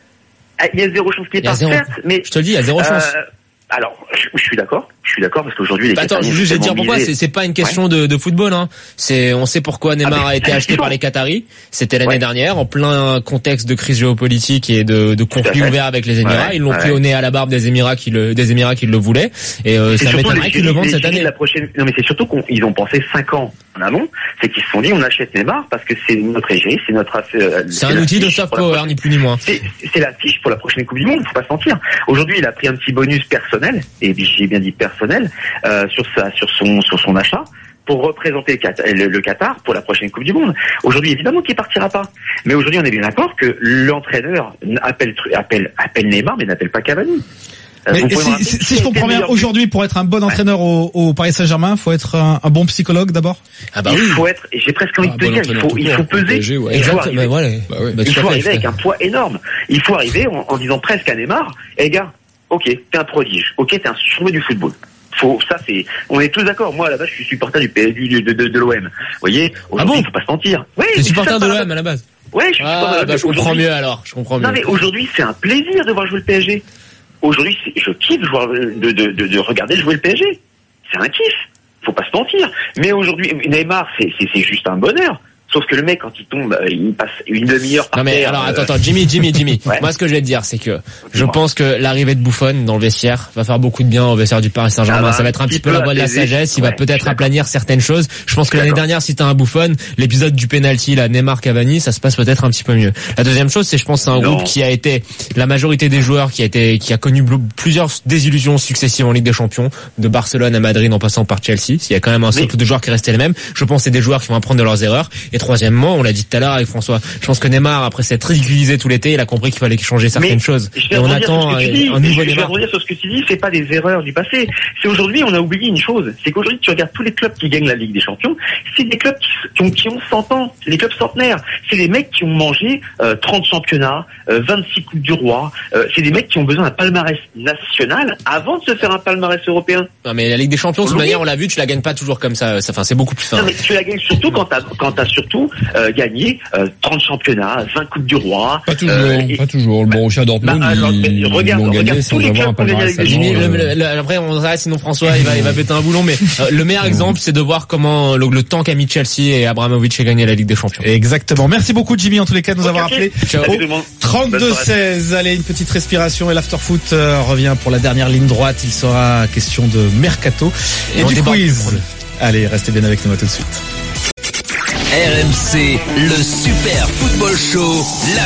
Ah, il y a zéro chance qu'il parte, zéro... certes, mais je te le dis, il y a zéro chance. Euh... Alors, je, je suis d'accord, je suis d'accord parce qu'aujourd'hui les bah Attends, juste je vais te dire pourquoi. C'est, c'est pas une question ouais. de, de football, hein. C'est, on sait pourquoi Neymar ah, a été acheté par les Qataris. C'était l'année ouais. dernière, en plein contexte de crise géopolitique et de, de conflit ouvert avec les Émirats. Ouais. Ils l'ont ouais. pris au nez à la barbe des Émirats qui le, des Émirats qui le voulaient. Et euh, ça m'étonnerait qu'ils le vendent cette année. La prochaine... Non, mais c'est surtout qu'ils ont pensé cinq ans en amont. C'est qu'ils se sont dit, on achète Neymar parce que c'est notre égérie, c'est notre. Euh, c'est, c'est un outil de soft power, ni plus ni moins. C'est, c'est la fiche pour la prochaine Coupe du Monde. Faut pas se mentir. Aujourd'hui, il a pris un petit bonus personnel et j'ai bien dit personnel euh, sur sa sur son sur son achat pour représenter le Qatar, le, le Qatar pour la prochaine Coupe du Monde. Aujourd'hui, évidemment qu'il partira pas. Mais aujourd'hui, on est bien d'accord que l'entraîneur appelle appelle appelle Neymar mais n'appelle pas Cavani. Euh, Mais vous pouvez me si, rappeler si, qui si a je été comprends le bien, meilleur aujourd'hui, pour être un bon entraîneur au, au Paris Saint-Germain, faut être un, un bon psychologue d'abord. Ah bah il oui. faut être, et j'ai presque envie Ah, de te bon dire, il entraîneur faut, tout il court, faut au peser. P S G, ouais. il faut Exact, arriver, mais voilà. Bah ouais. Bah, il tout faut à fait, arriver tout à avec fait. un poids énorme. Il faut arriver en, en disant presque à Neymar, eh gars, ok, t'es un prodige, ok, t'es un survenu du football. Faut, ça c'est, on est tous d'accord. Moi, à la base, je suis supporter du P S G, de, de, de l'O M. Vous voyez, aujourd'hui, bon il faut pas se mentir. Oui, T'es supporter de l'O M à la base. Ouais, je suis supporter de Ah l'O M. bah je comprends Aujourd'hui- mieux alors. Je comprends mieux. Non mais aujourd'hui c'est un plaisir de voir jouer le P S G. Aujourd'hui c'est- je kiffe jouer, de, de, de, de regarder jouer le P S G. C'est un kiff. Faut pas se mentir. Mais aujourd'hui Neymar c'est, c'est, c'est juste un bonheur. Sauf que le mec quand il tombe, euh, il passe une demi-heure par Non mais terre, alors euh, attends attends Jimmy Jimmy Jimmy Ouais. moi ce que je vais te dire c'est que je Dis-moi. pense que l'arrivée de Buffon dans le vestiaire va faire beaucoup de bien au vestiaire du Paris Saint-Germain. Ah bah, Ça va être un un petit petit peu peu la voie de la apaiser. sagesse, il va Ouais, je peut-être suis d'accord. aplanir certaines choses. Je pense que Je suis l'année d'accord. dernière si t'as un Buffon, l'épisode du penalty là Neymar Cavani, ça se passe peut-être un petit peu mieux. La deuxième chose c'est je pense c'est un Non. groupe qui a été la majorité des joueurs qui a été qui a connu bl- plusieurs désillusions successives en Ligue des Champions, de Barcelone à Madrid en passant par Chelsea. Il y a quand même un Mais- socle de joueurs qui est resté le même. Je pense que c'est des joueurs qui vont apprendre de leurs erreurs. Et troisièmement, on l'a dit tout à l'heure avec François, je pense que Neymar, après s'être ridiculisé tout l'été, il a compris qu'il fallait changer certaines Mais choses. je vais Et on rebondir sur attend ce que tu un, dis. un nouveau Je vais Neymar. rebondir sur ce que tu dis, c'est pas des erreurs du passé. C'est aujourd'hui, on a oublié une chose. C'est qu'aujourd'hui, tu regardes tous les clubs qui gagnent la Ligue des Champions, c'est des clubs qui, qui ont, qui ont cent ans. C'est des clubs centenaires. C'est des mecs qui ont mangé euh, trente championnats, euh, vingt-six Coupes du Roi. Euh, c'est des mecs qui ont besoin d'un palmarès national avant de se faire un palmarès européen. Non, mais la Ligue des Champions, de toute Aujourd'hui- manière, on l'a vu, tu la gagnes pas toujours comme ça. Ça, enfin, c'est beaucoup plus fin. Non, mais tu la gagnes surtout quand t'as quand t'as surtout euh, gagné euh, trente championnats, vingt Coupes du Roi. Pas toujours, euh, et- pas toujours. Le Borussia Dortmund, Bah, alors, ils, mais ils regarde- l'ont regarde gagné tous sans les avoir un clubs qui ont gagné palmarès. la Ligue des Jimmy, Champions. le- le- le- après, on arrête, sinon François, il va, il va péter un boulon. Mais euh, le meilleur exemple, c'est de voir comment le, le temps qu'a mis Chelsea et Abramovich a gagné la Ligue des Champions. Exactement. Merci beaucoup Jimmy en tous les cas de nous Ok, avoir ok. appelé. Ciao. Salut tout le monde. Bonne trente-deux soirée. seize, allez, une petite respiration et l'afterfoot euh, revient pour la dernière ligne droite. Il sera question de mercato et, Et on du déborde quiz. du problème. Allez, restez bien avec nous, à tout de suite. R M C, le Super Football Show,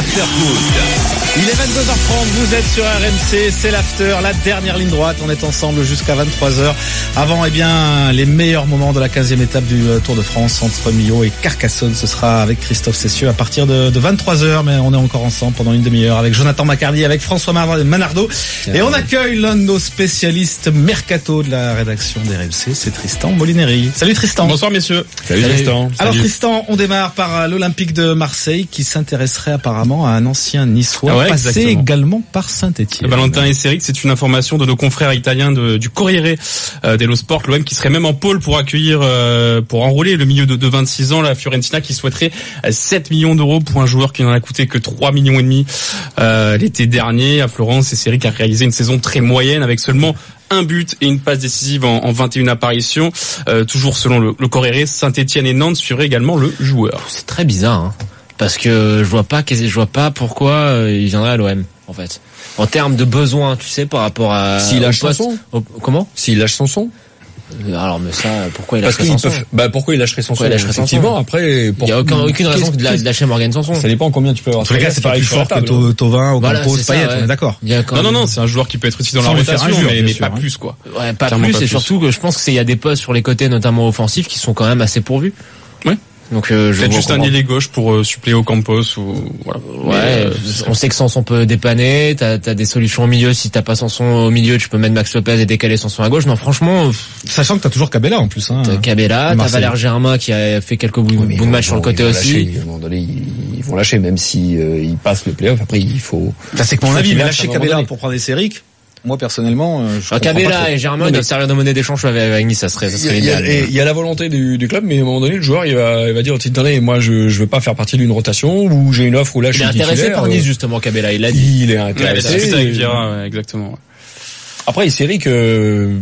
l'Afterfoot. Il est vingt-deux heures trente, vous êtes sur R M C, c'est l'after, la dernière ligne droite. On est ensemble jusqu'à vingt-trois heures. Avant, eh bien, les meilleurs moments de la quinzième étape du euh, Tour de France entre Millau et Carcassonne. Ce sera avec Christophe Cessieux à partir de, de vingt-trois heures, mais on est encore ensemble pendant une demi-heure avec Jonathan Macardy, avec François Mar- Manardo. Et on accueille l'un de nos spécialistes mercato de la rédaction d'R M C, c'est Tristan Molineri. Salut Tristan. Bonsoir messieurs. Salut, Salut. Tristan. Alors Salut. Tristan, on démarre par euh, l'Olympique de Marseille qui s'intéresserait apparemment à un ancien niçois Ah ouais, passé exactement. également par Saint-Etienne. Valentin Esseric, c'est une information de nos confrères italiens de, du Corriere euh, dello Sport, l'O M qui serait même en pôle pour accueillir, euh, pour enrôler le milieu de, de vingt-six ans, la Fiorentina qui souhaiterait euh, sept millions d'euros pour un joueur qui n'en a coûté que trois millions et demi euh, l'été dernier. À Florence, Esseric a réalisé une saison très moyenne avec seulement un but et une passe décisive en, en vingt et une apparitions. Euh, toujours selon le, le Corriere, Saint-Etienne et Nantes seraient également le joueur. C'est très bizarre, hein, parce que je vois pas, je vois pas pourquoi euh, il viendrait à l'O M, en fait. En termes de besoins, tu sais, par rapport à. S'il au lâche poste- Sanson. au- Comment S'il lâche Sanson. Alors, mais ça, pourquoi il Parce lâcherait qu'ils Sanson peuvent, bah, pourquoi il lâcherait Sanson? Pourquoi il lâcherait Effectivement, Sanson après, pour... Il y a aucun, aucune raison de, la- de lâcher Morgan Sanson. Ça dépend combien tu peux avoir. En tous les cas, c'est pas pareil plus sur la fort que table. To- Tovin, Ocampos, Voilà, c'est ça, Payet, ouais. on est d'accord. Il y a quand Non, non, même- non, c'est un joueur qui peut être utile dans la Sans lui faire rotation, injure, mais, bien mais sûr, pas hein. plus, quoi. Ouais, pas Clairement plus, pas et plus. surtout que je pense que c'est il y a des postes sur les côtés, notamment offensifs, qui sont quand même assez pourvus. Ouais. Donc euh, je Peut-être vois juste un comment- ailier gauche pour euh, suppléer au Campos ou voilà. Ouais, Mais, euh, on sait que Sanson peut dépanner, t'as as des solutions au milieu, si t'as pas Sanson au milieu, tu peux mettre Max Lopez et décaler Sanson à gauche. Non, franchement, Sachant que t'as toujours Cabella en plus. Hein. t'as Cabella, t'as Marseille. Valère Germain qui a fait quelques bouts, Oui, mais bouts de match sur le ils vont- côté ils vont aussi. lâcher, à un moment donné, ils, ils vont lâcher, même si euh, ils passent le play-off. Après, il faut. Enfin, c'est que mon Faut avis, qu'il mais lâche à lâcher un moment Cabella donné. pour prendre Esseric, moi personnellement, euh, je Ah, comprends pas Cabella trop. et Germain Non, mais- doivent servir de monnaie d'échange avec, avec Nice, ça serait, ça Il y, serait a, il y a- idéal. il y a la volonté du, du club, mais à un moment donné, le joueur, il va, il va dire, attendez, moi, je, je veux pas faire partie d'une rotation où j'ai une offre où là, je Il est suis intéressé titulaire, par euh, Nice, justement, Cabella, il l'a dit. Il est ouais, il a intéressé. discuté avec Vieira, ouais, exactement. ouais. Après, Esseric, euh,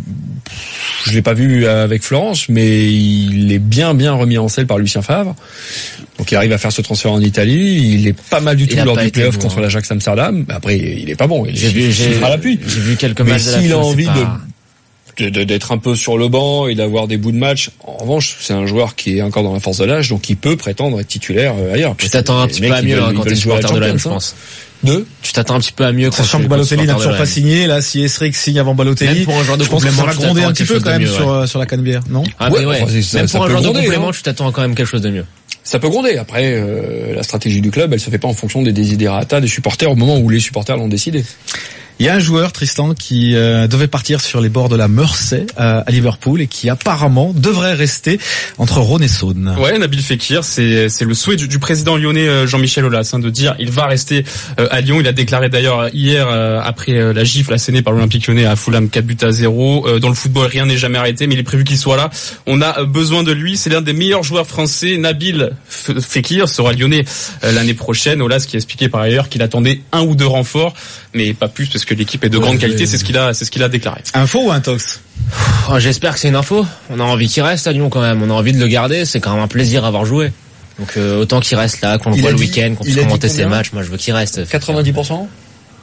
je l'ai pas vu avec Florence, mais il est bien, bien remis en selle par Lucien Favre. Donc, il arrive à faire ce transfert en Italie. Il est pas mal du tout Il a lors pas du été play-off bon, contre hein. l'Ajax Amsterdam. Après, il est pas bon. Il est J'ai vu, j'ai, chiffre à l'appui. j'ai vu quelques Mais matchs de la s'il a Fio, c'est envie pas- de, de, d'être un peu sur le banc et d'avoir des bouts de match, en revanche, c'est un joueur qui est encore dans la force de l'âge, donc il peut prétendre être titulaire euh, ailleurs. Tu t'attends un Les petit mecs, peu à ils mieux veulent- hein, ils quand veulent t'es jouer à la supporter de l'O M, je Champions, hein. pense. Deux. Tu t'attends un petit peu à mieux quand Sachant tu- que quand tu Balotelli n'a supporter de toujours l'O pas M. signé, là, si Esseric signe avant Balotelli, Même pour un joueur de je pense que ça complément, va tu gronder t'attends un à petit quelque peu chose quand de même mieux, sur, ouais. euh, sur la canebière, non? Ah, mais Ouais, ouais. enfin, c'est- ça- Même ça pour un peut joueur de gronder, complément, hein. tu t'attends quand même quelque chose de mieux. Ça peut gronder. Après, euh, la stratégie du club, elle se fait pas en fonction des desiderata des supporters au moment où les supporters l'ont décidé. Il y a un joueur, Tristan, qui euh, devait partir sur les bords de la Mersey euh, à Liverpool et qui apparemment devrait rester entre Rhône et Saône. Ouais, Nabil Fekir, c'est c'est le souhait du, du président lyonnais euh, Jean-Michel Aulas, hein, de dire il va rester euh, à Lyon. Il a déclaré d'ailleurs hier euh, après euh, la gifle assénée par l'Olympique Lyonnais à Fulham, quatre buts à zéro. Euh, dans le football, rien n'est jamais arrêté, mais il est prévu qu'il soit là. On a euh, besoin de lui. C'est l'un des meilleurs joueurs français. Nabil F- Fekir sera lyonnais euh, l'année prochaine. Aulas qui a expliqué par ailleurs qu'il attendait un ou deux renforts, mais pas plus parce que l'équipe est de ouais, grande qualité. C'est ce qu'il a, c'est ce qu'il a déclaré. Info ou intox? Oh, j'espère que c'est une info. On a envie qu'il reste à Lyon quand même. On a envie de le garder. C'est quand même un plaisir à avoir joué. Donc euh, autant qu'il reste là, qu'on le voit le week-end, qu'on puisse commenter ses matchs. Moi, je veux qu'il reste. quatre-vingt-dix pour cent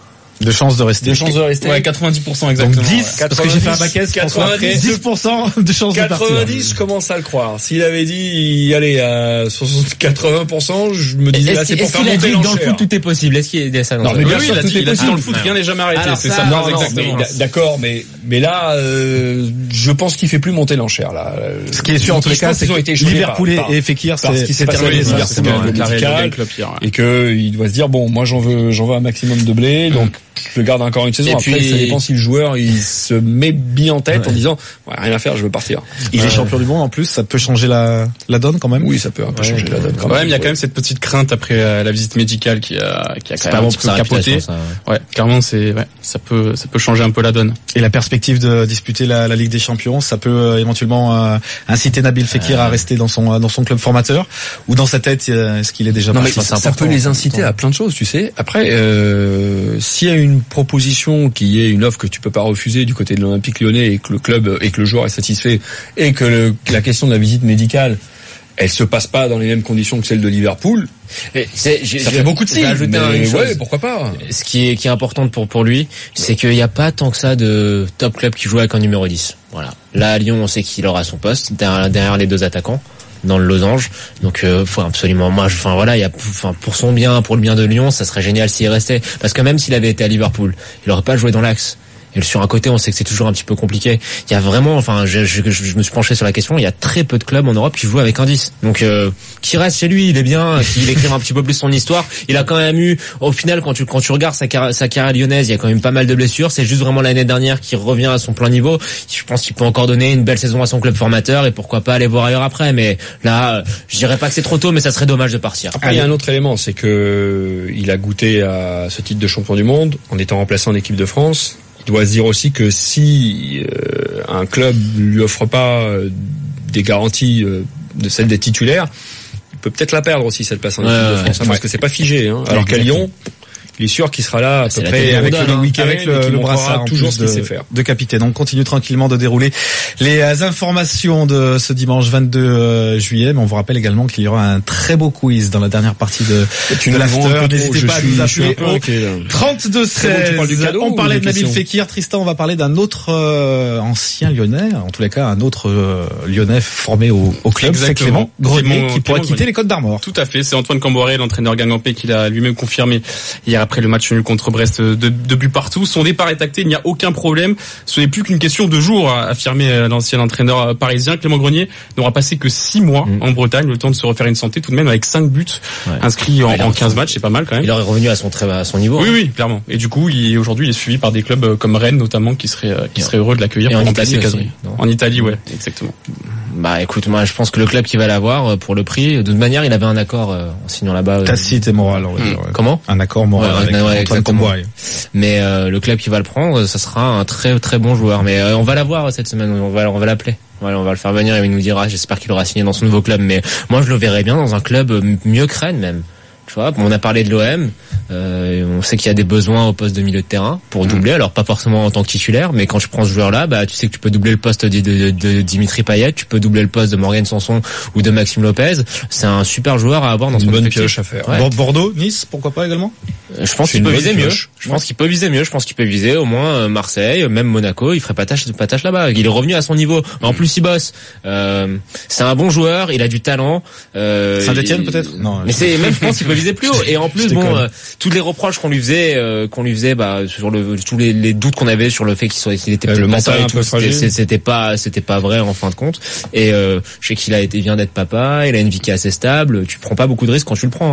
de chances de rester. De chances de rester. Ouais, quatre-vingt-dix pour cent exactement. Donc dix, ouais. parce que j'ai fait un bac-S, quatre-vingt-dix, dix pour cent de chances de partir. quatre-vingt-dix, je commence à le croire. S'il avait dit, allez, à soixante, quatre-vingts pour cent, je me disais, là, c'est pour faire monter l'enchère. Dans le foot, tout est possible. Est-ce qu'il y a ça? Non, mais bien sûr, tout est possible. Dans le foot, rien n'est jamais arrêté. C'est ça, exactement. D'accord, mais, mais là, euh, je pense qu'il fait plus monter l'enchère, là. Ce qui est sûr, en tous les cas, c'est que Liverpool et Fekir, c'est terminé, c'est médical. Et qu'il doit se dire, bon, moi, j'en veux, j'en veux un maximum de blé, donc, je le garde encore une saison. Et après, puis, ça dépend si le joueur il se met bien en tête ouais. en disant ouais, rien à faire, je veux partir. Il euh... est champion du monde en plus, ça peut changer la la donne quand même. Oui, ça peut un peu ouais, changer la donne. Quand même, même. il y a quand même cette petite crainte après euh, la visite médicale qui a qui a quand même un petit peu capoté. Ça, ouais. ouais, clairement, c'est ouais, ça peut ça peut changer un peu la donne. Et la perspective de disputer la, la Ligue des Champions, ça peut euh, éventuellement euh, inciter Nabil Fekir euh... à rester dans son dans son club formateur ou dans sa tête, euh, est-ce qu'il est déjà non, mais ça, ça peut les inciter à plein de choses, tu sais. Après, euh, s'il y a une proposition qui est une offre que tu peux pas refuser du côté de l'Olympique Lyonnais et que le club et que le joueur est satisfait et que le, la question de la visite médicale elle se passe pas dans les mêmes conditions que celle de Liverpool. C'est, j'ai, ça fait beaucoup de signes. Mais ouais, pourquoi pas. Ce qui est qui est important pour pour lui, c'est qu'il n'y a pas tant que ça de top club qui joue avec un numéro dix. Voilà. Là à Lyon, on sait qu'il aura son poste derrière, derrière les deux attaquants dans le losange. Donc euh, faut absolument moi enfin voilà, il y a enfin pour son bien, pour le bien de Lyon, ça serait génial s'il restait parce que même s'il avait été à Liverpool, il aurait pas joué dans l'axe. Et sur un côté, on sait que c'est toujours un petit peu compliqué. Il y a vraiment, enfin, je, je, je me suis penché sur la question. Il y a très peu de clubs en Europe qui jouent avec un dix. Donc, euh, qui reste chez lui, il est bien. Qu'il écrive un petit peu plus son histoire. Il a quand même eu, au final, quand tu quand tu regardes sa carrière, sa carrière lyonnaise, il y a quand même pas mal de blessures. C'est juste vraiment l'année dernière qui revient à son plein niveau. Je pense qu'il peut encore donner une belle saison à son club formateur et pourquoi pas aller voir ailleurs après. Mais là, je dirais pas que c'est trop tôt, mais ça serait dommage de partir. Après, il y a un autre élément, c'est que il a goûté à ce titre de champion du monde en étant remplaçant en équipe de France. Il doit se dire aussi que si euh, un club lui offre pas euh, des garanties euh, de celle des titulaires, il peut peut-être la perdre aussi cette place en équipe ouais, de France, ouais. hein, parce que c'est pas figé. Hein, alors qu'à Lyon, il est sûr qu'il sera là à peu près avec le week-end, avec le, le brassard toujours ce qu'il sait faire. De capitaine. On continue tranquillement de dérouler les informations de ce dimanche vingt-deux juillet. Mais on vous rappelle également qu'il y aura un très beau quiz dans la dernière partie de, de l'after. N'hésitez pas à nous appeler au trente-deux seize. On parlait de Nabil Fekir. Tristan, on va parler d'un autre euh, ancien Lyonnais, en tous les cas un autre euh, Lyonnais formé au, au club. C'est Clément Grenier qui pourrait quitter les Côtes d'Armor. Tout à fait. C'est Antoine Camboré, l'entraîneur Guingampé, qui l'a lui-même confirmé hier après le match nul contre Brest, de, de buts partout. Son départ est acté, il n'y a aucun problème. Ce n'est plus qu'une question de jours, a affirmé l'ancien entraîneur parisien. Clément Grenier n'aura passé que six mois mmh. en Bretagne, le temps de se refaire une santé tout de même, avec cinq buts ouais. inscrits en, en quinze matchs, c'est pas mal quand même. Il aurait revenu à son très à son niveau. Oui, hein. oui, clairement. Et du coup, il, aujourd'hui, il est suivi par des clubs comme Rennes notamment, qui seraient qui seraient heureux de l'accueillir pour remplacer Casery. En Italie, ouais, exactement. Bah écoute, moi je pense que le club qui va l'avoir pour le prix, de toute manière, il avait un accord euh, en signant là-bas. Euh, Tacite et moral, on va dire. Ouais. Comment ? Un accord moral ouais, avec ouais, Antoine Camboré. Mais euh, le club qui va le prendre, ça sera un très très bon joueur. Mais euh, on va l'avoir cette semaine, on va on va l'appeler. Voilà, on va le faire venir et il nous dira, j'espère qu'il aura signé dans son nouveau club. Mais moi je le verrais bien dans un club mieux que Rennes même. Tu vois, on a parlé de l'O M, euh, on sait qu'il y a des besoins au poste de milieu de terrain pour doubler, alors pas forcément en tant que titulaire, mais quand je prends ce joueur-là, bah tu sais que tu peux doubler le poste de, de, de Dimitri Payet, tu peux doubler le poste de Morgan Sanson ou de Maxime Lopez. C'est un super joueur à avoir dans une son bonne effectif. Pioche à faire. Ouais. Bordeaux, Nice, pourquoi pas également ? Je pense qu'il peut viser mieux. Je pense qu'il peut viser mieux. Je pense qu'il peut viser au moins Marseille, même Monaco. Il ferait pas tâche, pas tâche là-bas. Il est revenu à son niveau. En plus, il bosse. Euh, c'est un bon joueur. Il a du talent. Euh, Saint-Etienne peut-être. Non. Mais c'est même, je pense qu'il peut viser plus haut. Et en plus, bon, euh, tous les reproches qu'on lui faisait, euh, qu'on lui faisait, bah, sur le, tous les, les doutes qu'on avait sur le fait qu'il soit, qu'il était le mental et un tout, peu c'était, fragile. c'était pas, c'était pas vrai en fin de compte. Et euh, je sais qu'il a été, vient d'être papa. Il a une vie qui est assez stable. Tu prends pas beaucoup de risques quand tu le prends. Hein.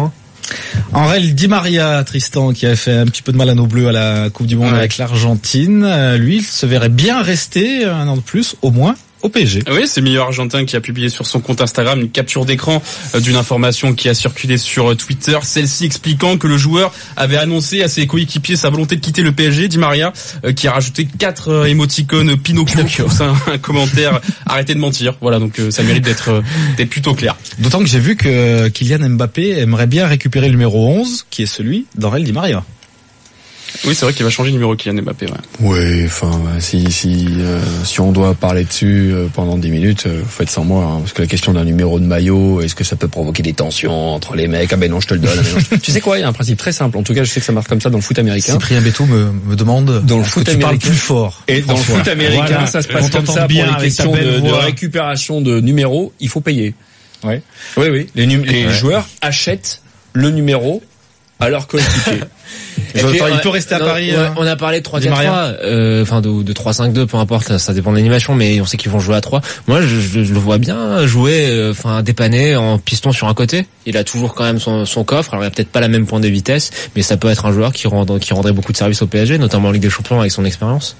Angel Di Maria, Tristan, qui avait fait un petit peu de mal à nos Bleus à la Coupe du Monde ouais. avec l'Argentine, euh, lui, il se verrait bien rester un an de plus, au moins, au P S G. Oui, c'est le meilleur argentin qui a publié sur son compte Instagram une capture d'écran d'une information qui a circulé sur Twitter, celle-ci expliquant que le joueur avait annoncé à ses coéquipiers sa volonté de quitter le P S G. Di Maria euh, qui a rajouté quatre euh, émoticônes Pinocchio, Pinocchio. C'est un, un commentaire arrêtez de mentir. Voilà, donc euh, ça mérite d'être euh, d'être plutôt clair. D'autant que j'ai vu que Kylian Mbappé aimerait bien récupérer le numéro onze, qui est celui d'Angel Di Maria. Oui, c'est vrai qu'il va changer de numéro Kylian Mbappé. Ouais. Oui, enfin, si si euh, si on doit parler dessus euh, pendant dix minutes, euh, faut être sans moi, hein, parce que la question d'un numéro de maillot, est-ce que ça peut provoquer des tensions entre les mecs? Ah ben non, je te le donne. Ah ben non, je... Tu sais quoi? Il y a un principe très simple. En tout cas, je sais que ça marche comme ça dans le foot américain. Cyprien Bétou me, me demande. Dans le foot américain, tu parles plus fort. Et dans le foot américain, voilà. Ça se passe comme ça pour les questions de, de récupération de numéros. Il faut payer. Ouais. Oui, oui. Les, num- les ouais. joueurs achètent le numéro à leur coéquipier. Et puis, il peut rester à non, Paris. Ouais, euh, on a parlé de trois quatre trois, euh, enfin de, de trois cinq deux, peu importe, ça dépend de l'animation, mais on sait qu'ils vont jouer à trois. Moi, je, je, je le vois bien jouer, enfin euh, dépanner en piston sur un côté. Il a toujours quand même son, son coffre. Alors il a peut-être pas la même pointe de vitesse, mais ça peut être un joueur qui rend, qui rendrait beaucoup de service au P S G, notamment en Ligue des Champions avec son expérience.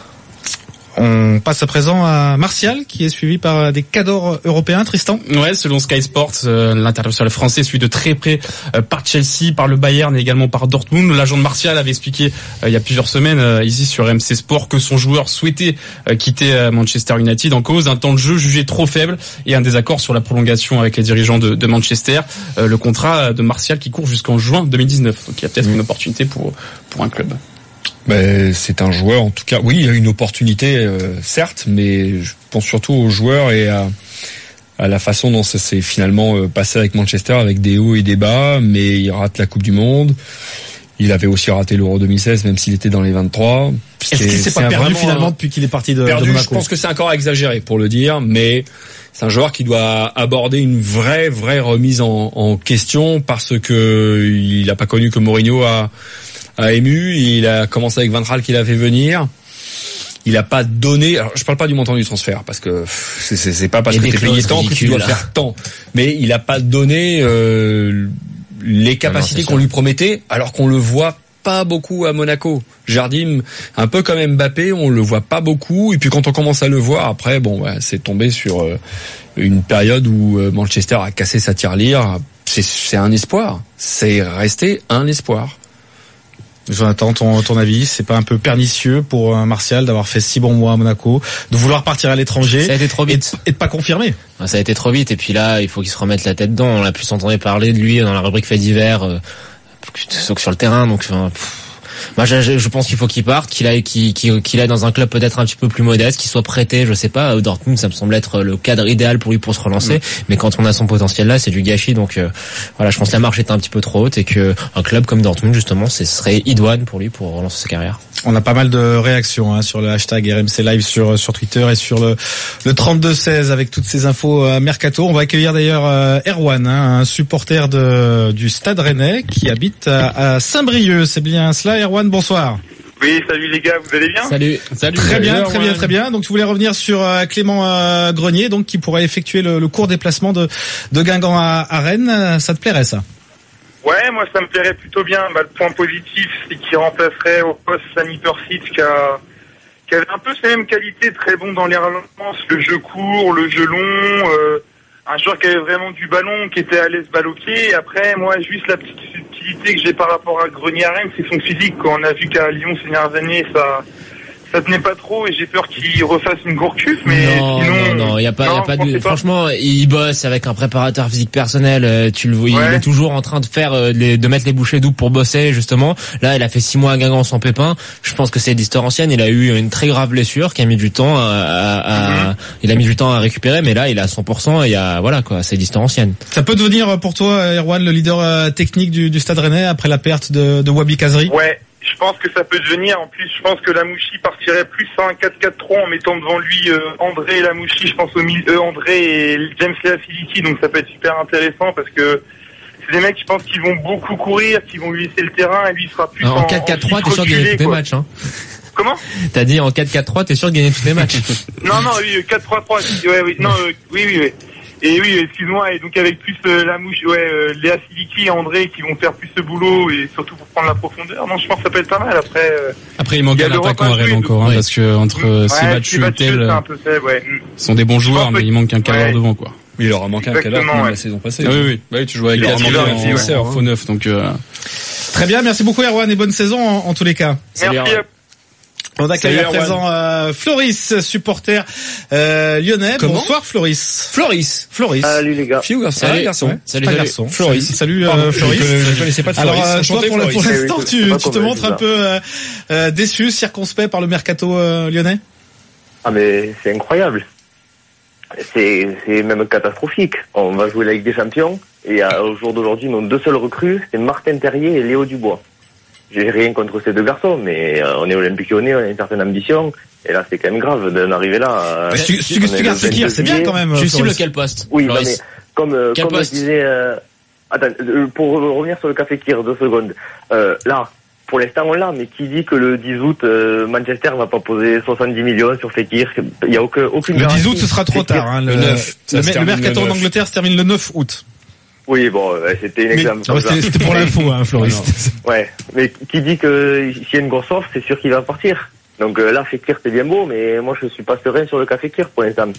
On passe à présent à Martial, qui est suivi par des cadors européens, Tristan. Ouais, selon Sky Sports, euh, l'international français suivi de très près euh, par Chelsea, par le Bayern et également par Dortmund. L'agent de Martial avait expliqué euh, il y a plusieurs semaines euh, ici sur M C Sport que son joueur souhaitait euh, quitter euh, Manchester United en cause d'un temps de jeu jugé trop faible et un désaccord sur la prolongation avec les dirigeants de, de Manchester. Euh, le contrat de Martial qui court jusqu'en juin deux mille dix-neuf. Donc il y a peut-être mmh. une opportunité pour pour un club. Ben, c'est un joueur, en tout cas, oui, il y a une opportunité, euh, certes, mais je pense surtout aux joueurs et à, à la façon dont ça s'est finalement euh, passé avec Manchester, avec des hauts et des bas, mais il rate la Coupe du Monde. Il avait aussi raté l'Euro deux mille seize, même s'il était dans les vingt-trois. Est-ce qu'il s'est pas perdu finalement depuis qu'il est parti de, perdu, de Monaco? Je pense que c'est encore exagéré pour le dire, mais c'est un joueur qui doit aborder une vraie, vraie remise en, en question parce que il a pas connu que Mourinho a a ému, il a commencé avec Van Gaal qu'il a fait venir. Il a pas donné, alors je parle pas du montant du transfert parce que c'est c'est, c'est pas parce que t'es payé tant que tu dois faire tant, mais il a pas donné euh, les capacités non, non, qu'on lui promettait alors qu'on le voit pas beaucoup à Monaco. Jardim, un peu comme Mbappé, on le voit pas beaucoup et puis quand on commence à le voir après bon ouais, c'est tombé sur euh, une période où euh, Manchester a cassé sa tirelire, c'est c'est un espoir, c'est resté un espoir. Jonathan, ton, ton avis, c'est pas un peu pernicieux pour un Martial d'avoir fait si bons mois à Monaco, de vouloir partir à l'étranger ça a été trop vite. Et, et de pas confirmer? Ça a été trop vite et puis là, il faut qu'il se remette la tête dedans. On a pu s'entendre parler de lui dans la rubrique fait divers, euh, sauf que sur le terrain, donc enfin, pff. Moi, je, je pense qu'il faut qu'il parte, qu'il aille, qu'il, qu'il, qu'il aille dans un club peut-être un petit peu plus modeste, qu'il soit prêté, je sais pas. Dortmund, ça me semble être le cadre idéal pour lui pour se relancer. Mmh. Mais quand on a son potentiel là, c'est du gâchis. Donc euh, voilà, je pense que la marche est un petit peu trop haute et que un club comme Dortmund justement, ce serait idoine pour lui pour relancer sa carrière. On a pas mal de réactions hein, sur le hashtag R M C Live sur sur Twitter et sur le le trente-deux seize avec toutes ces infos euh, mercato. On va accueillir d'ailleurs euh, Erwan, hein, un supporter de du Stade Rennais qui habite à, à Saint-Brieuc. C'est bien cela, Erwan. Bonsoir. Oui, salut les gars, vous allez bien? Salut, salut. Très bien, salut, très bien, très bien. Donc tu voulais revenir sur euh, Clément euh, Grenier, donc qui pourrait effectuer le, le court déplacement de de Guingamp à, à Rennes. Ça te plairait ça? Ouais, moi ça me plairait plutôt bien. Bah, le point positif, c'est qu'il remplacerait au poste Sami Persic qui a qui avait un peu ces mêmes qualités, très bon dans les relances, le jeu court, le jeu long, euh, un joueur qui avait vraiment du ballon, qui était à l'aise balle au pied. Et après, moi, juste la petite subtilité que j'ai par rapport à Grenier à Rennes, c'est son physique. Quand on a vu qu'à Lyon ces dernières années, ça ça tenait pas trop et j'ai peur qu'il refasse une gourcuff, mais non, sinon non non il y a pas il y a pas de pas. Franchement il bosse avec un préparateur physique personnel, tu le vois, ouais. Il est toujours en train de faire les, de mettre les bouchées doubles pour bosser justement. Là il a fait six mois à Guingamp sans pépin. Je pense que c'est l'histoire ancienne. Il a eu une très grave blessure qui a mis du temps à, à, à mm-hmm. il a mis du temps à récupérer, mais là il est à cent pour cent et il y a voilà quoi, c'est l'histoire ancienne. Ça peut devenir pour toi Erwan le leader technique du, du Stade Rennais après la perte de, de Wabi Kazri? Ouais. Je pense que ça peut devenir. En plus, je pense que Lamouchi partirait plus à un quatre quatre trois en mettant devant lui euh, André et Lamouchi. Je pense au milieu, euh, André et James Leafiliki. Donc ça peut être super intéressant parce que c'est des mecs, je pense, qui vont beaucoup courir, qui vont lui laisser le terrain et lui il sera plus Alors, en, en quatre quatre trois. T'es sûr de gagner tous les matchs, hein? Comment? T'as dit en quatre quatre trois, t'es sûr de gagner tous les matchs? Non, non, oui, quatre trois trois. Ouais, oui, non, euh, oui, oui, oui. Et oui, excuse-moi, et donc avec plus euh, la mouche, ouais, euh, Léa Siliki et André qui vont faire plus ce boulot et surtout pour prendre la profondeur. Non, je pense que ça peut être pas mal. Après, euh, après il manque un attaquant à Rennes encore, hein, parce que entre ouais, Sébattu et Tel, un peu faible, ouais. sont des bons joueurs, mais il manque un cadre ouais. devant, quoi. Mais il aura manqué un cadre même ouais. la saison passée. Ah, oui, oui, oui, tu jouais avec Cadre en faux neuf, donc. Euh... Très bien, merci beaucoup Erwan et bonne saison en, en tous les cas. Merci. On accueille à présent euh, Floris, supporter euh, lyonnais. Comment Bonsoir Floris. Floris. Floris. Salut les gars. Fille ou garçon? Salut garçon. Ouais, salut, salut garçon. Floris. Salut, salut euh, Floris. Je ne connaissais pas de Floris. Alors euh, toi, pour, pour l'instant, oui, tu, tu te montres un peu euh, euh, déçu, circonspect par le mercato euh, lyonnais. Ah mais c'est incroyable. C'est c'est même catastrophique. On va jouer la Ligue des Champions et euh, au jour d'aujourd'hui, nos deux seuls recrues, c'est Martin Terrier et Léo Dubois. J'ai rien contre ces deux garçons, mais euh, on est Olympique Lyonnais, on a une certaine ambition. Et là, c'est quand même grave d'en arriver là. Euh, bah, tu tu tu gardes Fekir, c'est bien quand même. Tu cibles quel poste? Oui, non, mais comme euh, quel comme poste je disais, euh, attends, euh, pour revenir sur le cas Fekir, deux secondes. Euh, là, pour l'instant, on l'a, mais qui dit que le dix août, euh, Manchester va pas poser soixante-dix millions sur Fekir? Il y a aucun, aucune. Le dix août, ce sera trop Fekir, tard. Hein, le, le neuf. Le, le mercato en Angleterre se termine le neuf août. Oui, bon, c'était une exemple. Mais, c'était, c'était pour l'info, hein, Floris. Ouais, mais qui dit que s'il y a une grosse offre, c'est sûr qu'il va partir. Donc euh, là, Fekir, c'est bien beau, mais moi, je suis pas serein sur le cas Fekir pour l'instant.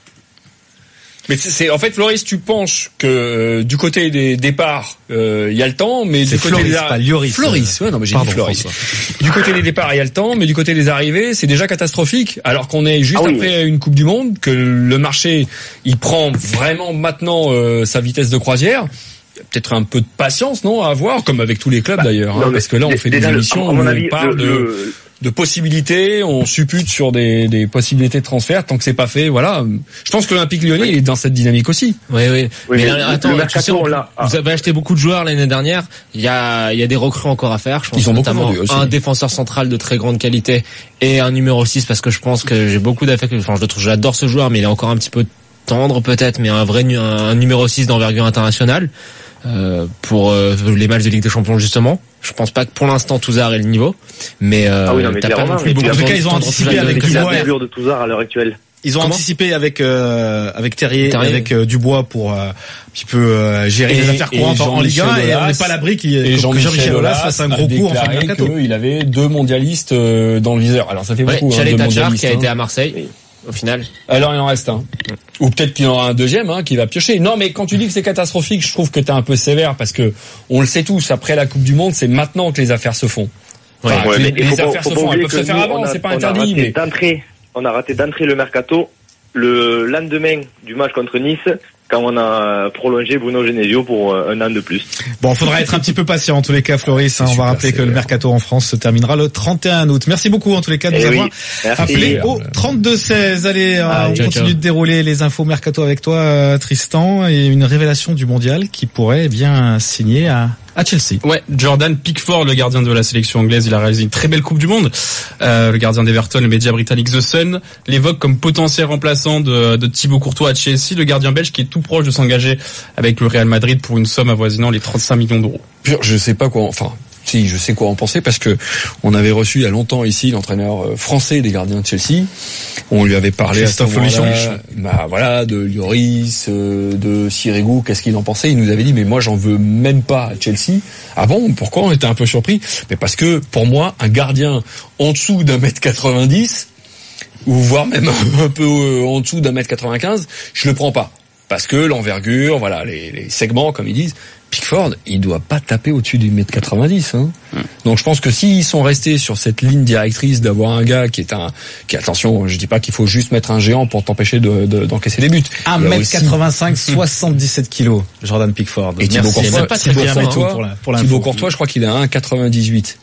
Mais c'est, c'est en fait, Floris, tu penses que euh, du côté des départs, il euh, y a le temps, mais c'est du côté Floris, des pas Lloris. Floris, ouais, non, mais j'ai Pardon, dit Floris. François. Du côté des départs, il y a le temps, mais du côté des arrivées, c'est déjà catastrophique. Alors qu'on est juste ah oui, après oui. une Coupe du Monde, que le marché, il prend vraiment maintenant euh, sa vitesse de croisière. Il y a peut-être un peu de patience, non, à avoir, comme avec tous les clubs bah, d'ailleurs, hein, parce que là, on fait des émissions où on parle de. Le... de possibilités, on suppute sur des, des possibilités de transfert, tant que c'est pas fait, voilà. Je pense que l'Olympique Lyonnais oui. est dans cette dynamique aussi. Oui, oui. oui mais, mais là, attends, tu sais, on, là, vous avez acheté beaucoup de joueurs l'année dernière. Il y a, il y a des recrues encore à faire. Je pense Ils ont notamment aussi. un défenseur central de très grande qualité et un numéro six parce que je pense que j'ai beaucoup d'affect. Enfin, je le trouve, j'adore ce joueur, mais il est encore un petit peu tendre peut-être, mais un vrai, un, un numéro six d'envergure internationale. Euh, pour euh, les matchs de Ligue des Champions justement. Je pense pas que pour l'instant Touzard ait le niveau, mais, euh, ah oui, non, mais t'as pas non plus beaucoup. En tout cas, ils ont anticipé avec Dubois. De Touzard à l'heure actuelle. Ils ont Comment anticipé avec euh, avec Terrier, Terrier. avec euh, Dubois pour euh, un petit peu euh, gérer et, les affaires courantes en Ligue un et on n'est pas à l'abri qu'il et que Jean-Michel Aulas fasse un gros coup en fin de mercato. Il avait deux mondialistes euh, dans le viseur. Alors ça fait ouais, beaucoup. Chalet hein, Tachar qui a hein. été à Marseille. Oui. Au final. Alors il en reste un. Ou peut-être qu'il y en aura un deuxième hein, qui va piocher. Non mais quand tu dis que c'est catastrophique, je trouve que t'es un peu sévère parce que on le sait tous, après la Coupe du Monde, c'est maintenant que les affaires se font. Enfin, ouais, les, mais les faut affaires pas, se faut font, pas elles peuvent se faire nous, avant, a, c'est pas on interdit. A raté mais... d'entrée, on a raté d'entrée le mercato le lendemain du match contre Nice. Quand on a prolongé Bruno Genesio pour un an de plus. Bon, il faudra être un petit peu patient en tous les cas, Floris. Hein, on va rappeler que le mercato en France se terminera le trente et un août. Merci beaucoup en tous les cas de nous eh avoir oui, appelé au trente-deux seize. Allez, ah, on ciao, continue ciao. de dérouler les infos mercato avec toi, euh, Tristan, et une révélation du mondial qui pourrait eh bien signer à à Chelsea. Ouais, Jordan Pickford, le gardien de la sélection anglaise, il a réalisé une très belle Coupe du Monde. Euh, le gardien d'Everton, le média britannique The Sun, l'évoque comme potentiel remplaçant de, de Thibaut Courtois à Chelsea, le gardien belge qui est tout proche de s'engager avec le Real Madrid pour une somme avoisinant les trente-cinq millions d'euros. Je sais pas quoi, enfin, si, je sais quoi en penser parce que on avait reçu il y a longtemps ici l'entraîneur français des gardiens de Chelsea. On lui avait parlé Christophe à ce moment-là, bah voilà, de Lloris, euh, de Sirigu, qu'est-ce qu'il en pensait. Il nous avait dit mais moi j'en veux même pas à Chelsea. Ah bon, pourquoi? On était un peu surpris. Mais parce que pour moi un gardien en dessous d'un mètre quatre-vingt-dix ou voire même un peu en dessous d'un mètre quatre-vingt-quinze, je le prends pas. Parce que l'envergure, voilà, les, les segments comme ils disent. Pickford, il doit pas taper au-dessus du mètre quatre-vingt-dix. Hein. Hum. Donc je pense que s'ils sont restés sur cette ligne directrice d'avoir un gars qui est un, qui attention, je dis pas qu'il faut juste mettre un géant pour t'empêcher de, de, d'encaisser des buts. un mètre quatre-vingt-cinq, soixante-dix-sept kilos, Jordan Pickford. Et Thibaut Courtois, pas très bien Courtois, pour la, pour Thibaut Courtois, je crois qu'il a un quatre-vingt-dix-huit.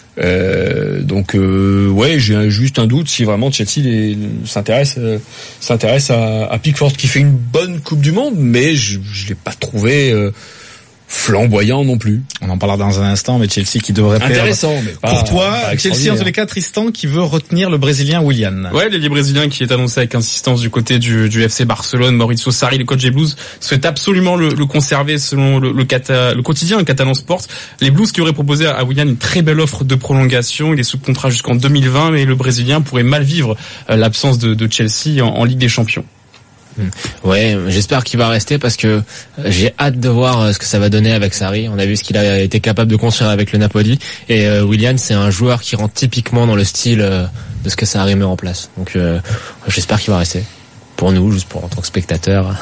Euh, donc euh, ouais, j'ai juste un doute si vraiment Chelsea les, s'intéresse euh, s'intéresse à, à Pickford qui fait une bonne Coupe du Monde, mais je, je l'ai pas trouvé. Euh, flamboyant non plus. On en parlera dans un instant, mais Chelsea qui devrait perdre. Intéressant, mais pas, Courtois, pas Chelsea en tous les cas, Tristan qui veut retenir le Brésilien Willian. Ouais, l'ailier brésilien qui est annoncé avec insistance du côté du, du F C Barcelone. Maurizio Sarri, le coach des Blues, souhaite absolument le, le conserver selon le, le, Cata, le quotidien, le Catalan Sport. Les Blues qui auraient proposé à Willian une très belle offre de prolongation. Il est sous contrat jusqu'en deux mille vingt, mais le Brésilien pourrait mal vivre l'absence de, de Chelsea en, en Ligue des Champions. Ouais, j'espère qu'il va rester parce que j'ai hâte de voir ce que ça va donner avec Sarri. On a vu ce qu'il a été capable de construire avec le Napoli et euh, Willian, c'est un joueur qui rentre typiquement dans le style euh, de ce que Sarri met en place. Donc euh, j'espère qu'il va rester. Pour nous, juste pour en tant que spectateur.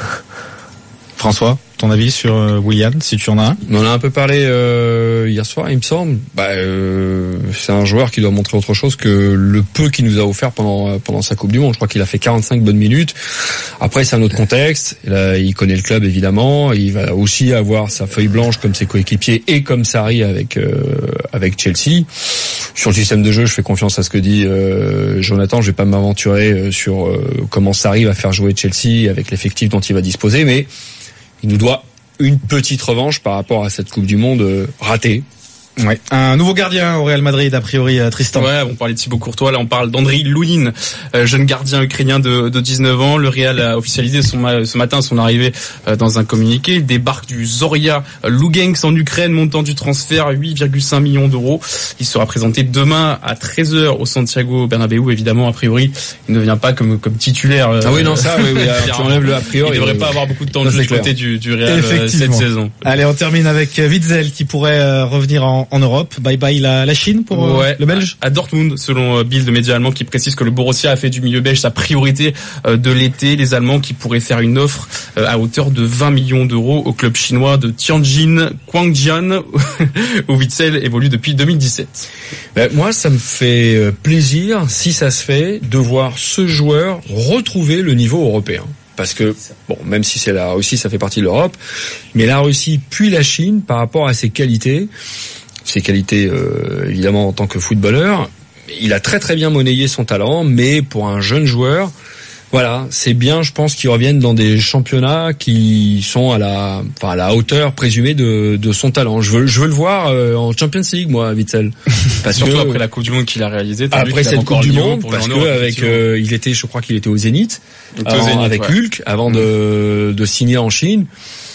François, ton avis sur euh, Willian, si tu en as un? On en a un peu parlé euh, hier soir, il me semble. Bah, euh, c'est un joueur qui doit montrer autre chose que le peu qu'il nous a offert pendant pendant sa Coupe du Monde. Je crois qu'il a fait quarante-cinq bonnes minutes. Après, c'est un autre contexte. Là, il connaît le club évidemment. Il va aussi avoir sa feuille blanche comme ses coéquipiers et comme Sarri avec euh, avec Chelsea. Sur le système de jeu, je fais confiance à ce que dit euh, Jonathan. Je vais pas m'aventurer sur euh, comment Sarri va faire jouer Chelsea avec l'effectif dont il va disposer, mais il nous doit une petite revanche par rapport à cette Coupe du Monde euh, ratée. Ouais. Un nouveau gardien au Real Madrid, a priori, Tristan. Ouais, on parlait de Thibaut Courtois, là on parle d'Andriy Lounin, euh, jeune gardien ukrainien de, de dix-neuf ans. Le Real a officialisé son, ce matin son arrivée euh, dans un communiqué. Il débarque du Zorya Lugansk en Ukraine, montant du transfert huit virgule cinq millions d'euros. Il sera présenté demain à treize heures au Santiago Bernabéu. Évidemment, a priori, il ne vient pas comme, comme titulaire. Euh, ah oui, non, ça, oui, oui, tu enlèves le a priori. Il devrait pas avoir beaucoup de temps de jeu du côté du, du Real euh, cette saison. Allez, on termine avec Witzel qui pourrait euh, revenir en en Europe. Bye bye la, la Chine pour euh, ouais, le Belge. À, à Dortmund, selon euh, Bild, le média allemand, qui précise que le Borussia a fait du milieu belge sa priorité euh, de l'été. Les Allemands qui pourraient faire une offre euh, à hauteur de vingt millions d'euros au club chinois de Tianjin Quanjian où Witzel évolue depuis deux mille dix-sept. Ben, moi, ça me fait plaisir, si ça se fait, de voir ce joueur retrouver le niveau européen. Parce que, bon, même si c'est la Russie, ça fait partie de l'Europe, mais la Russie puis la Chine, par rapport à ses qualités, ses qualités euh, évidemment en tant que footballeur, il a très très bien monnayé son talent, mais pour un jeune joueur, voilà, c'est bien, je pense, qu'ils reviennent dans des championnats qui sont à la, enfin, à la hauteur présumée de, de son talent. Je veux, je veux le voir euh, en Champions League, moi, Witzel. Parce Surtout que après la Coupe du Monde qu'il a réalisée. Après cette Coupe du Monde, parce que avec, euh, il était, je crois qu'il était au Zénith, avant, au Zénith avec ouais. Hulk, avant mmh. de, de signer en Chine.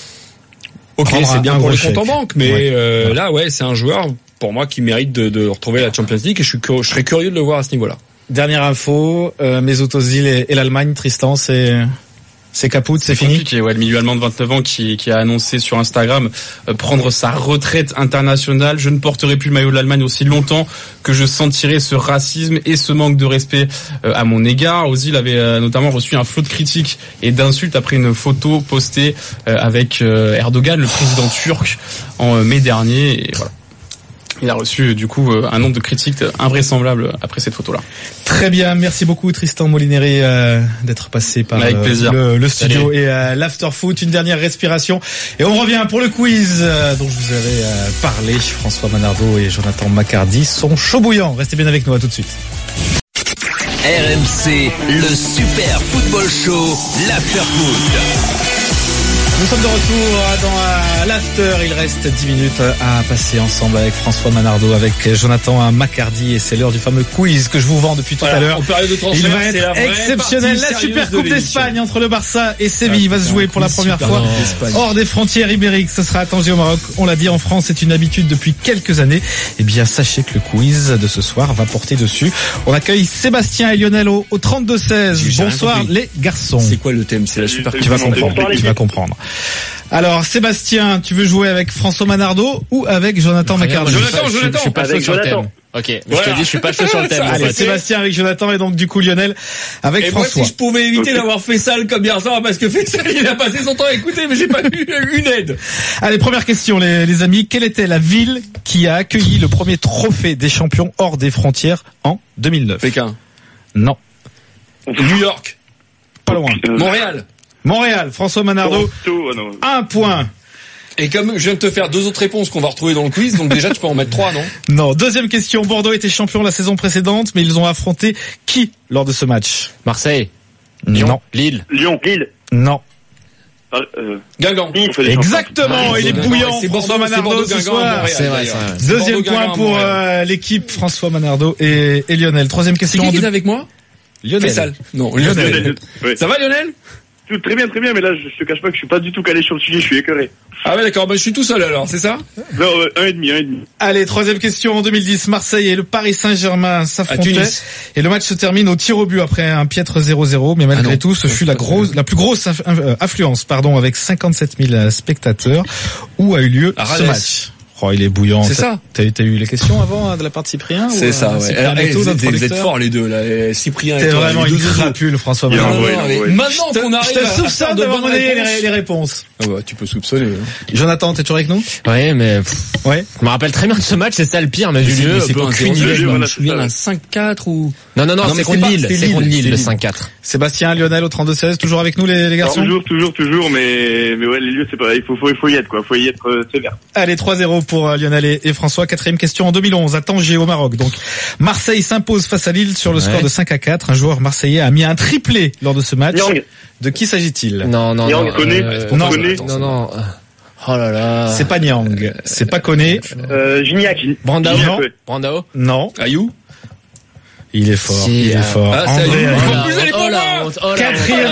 Ok, c'est un, bien un pour le compte en banque, mais ouais. Euh, ouais. là, ouais, c'est un joueur pour moi qui mérite de, de retrouver la Champions League et je suis, je serais curieux de le voir à ce niveau-là. Dernière info, euh, Mesut Özil et, et l'Allemagne, Tristan, c'est c'est caput, c'est, c'est fini. Compliqué, ouais, le milieu allemand de vingt-neuf ans qui, qui a annoncé sur Instagram euh, prendre sa retraite internationale. Je ne porterai plus le maillot de l'Allemagne aussi longtemps que je sentirai ce racisme et ce manque de respect euh, à mon égard. Özil avait euh, notamment reçu un flot de critiques et d'insultes après une photo postée euh, avec euh, Erdogan, le président turc, en euh, mai dernier. Et voilà. Il a reçu du coup un nombre de critiques invraisemblables après cette photo-là. Très bien, merci beaucoup Tristan Molineri euh, d'être passé par Avec plaisir. le, le studio Salut. et euh, l'afterfoot. Une dernière respiration et on revient pour le quiz euh, dont je vous avais euh, parlé. François Manardo et Jonathan Macardy sont chauds bouillants. Restez bien avec nous, à tout de suite. R M C, le Super Football Show, l'afterfoot. Nous sommes de retour dans l'after. Il reste dix minutes à passer ensemble avec François Manardo, avec Jonathan Macardy, et c'est l'heure du fameux quiz que je vous vends depuis tout voilà, à l'heure. Il va être la exceptionnel. La Super Coupe d'Espagne entre le Barça et Séville ah, va se jouer pour la première fois hors des frontières ibériques. Ce sera à Tanger au Maroc. On l'a dit, en France, c'est une habitude depuis quelques années. Eh bien, sachez que le quiz de ce soir va porter dessus. On accueille Sébastien et Lionel au, au trente-deux seize. Bonsoir les garçons. C'est quoi le thème? C'est la Super Coupe. Tu vas comprendre. Tu vas comprendre. Alors Sébastien, tu veux jouer avec François Manardo ou avec Jonathan Macardy? Jonathan, Jonathan, je suis pas chaud sur le thème. Ok, voilà. Je te dis, je suis pas chaud sur le thème. Allez, Sébastien avec Jonathan et donc du coup Lionel avec et François. Moi, si je pouvais éviter okay. d'avoir Fessal comme hier soir, parce que Fessal il a passé son temps à écouter, mais j'ai pas eu une aide. Allez, première question les, les amis, quelle était la ville qui a accueilli le premier trophée des champions hors des frontières en deux mille neuf? Pékin. Non. New York. Pas loin. Montréal. Montréal, François Manardo, oh, non. un point. Et comme je viens de te faire deux autres réponses qu'on va retrouver dans le quiz, donc déjà tu peux en mettre trois, non? Non. Deuxième question, Bordeaux était champion la saison précédente, mais ils ont affronté qui lors de ce match? Marseille. Lyon. Non. Lille. Lyon. Lille. Non. Euh, euh, Guingamp. Exactement, il est bouillant. C'est François Manardo ce soir. C'est vrai, c'est vrai. Deuxième point pour euh, l'équipe François Manardo et, et Lionel. Troisième question. C'est qui qui est avec moi? Lionel. Fessal. Non, Lionel. Lionel. Oui. Ça va Lionel? Tout très bien, très bien, mais là, je, je te cache pas que je suis pas du tout calé sur le sujet, je suis écœuré. Ah ouais, d'accord, bah, je suis tout seul alors, c'est ça? Non, euh, un et demi, un et demi. Allez, troisième question. En deux mille dix, Marseille et le Paris Saint-Germain s'affrontaient. Et le match se termine au tir au but après un piètre zéro zéro. Mais malgré ah tout, ce fut la grosse, la plus grosse inf- affluence, pardon, avec cinquante-sept mille spectateurs. Où a eu lieu à ce match? Oh, il est bouillant. C'est ça. T'as, t'as eu les questions avant de la part de Cyprien? C'est ou, ça, ouais. Cyprien Alors, hey, Neto, vous, êtes, vous êtes forts les deux, là. Cyprien T'es et toi. vraiment une crapule, François Manardo. Non, non, non, maintenant qu'on arrive je te à soupçonne d'avoir donné les, les réponses. Ah bah, tu peux soupçonner. Hein. Jonathan, t'es toujours avec nous? Ouais, mais, pff, ouais. Je me rappelle très bien de ce match, c'est ça le pire, mais du lieu, c'est pas aucune idée. Je me souviens un cinq quatre ou... Non, non, non, non c'est contre Lille, c'est contre Lille, le cinq quatre. Sébastien, Lionel au trente-deux seize, toujours avec nous, les, les garçons? Alors, toujours, toujours, toujours, mais, mais ouais, les lieux, c'est pas, il faut, faut, il faut y être, quoi. Faut y être euh, sévère. Allez, trois zéro pour euh, Lionel et, et François. Quatrième question en deux mille onze, à Tanger, au Maroc. Donc, Marseille s'impose face à Lille sur le score ouais. de cinq à quatre. Un joueur marseillais a mis un triplé lors de ce match. Yang. De qui s'agit-il? Non, non, Yang, non. Koné. Euh, non, non, non. Oh là là. C'est pas Nyang. C'est pas Koné. Euh, Gignac. Brandao. Non. Brandao. Non. Ayou. Il est fort, si, il est euh, fort. Ah, André, Ayou. Ayou. En plus, elle est pas là. Quatrième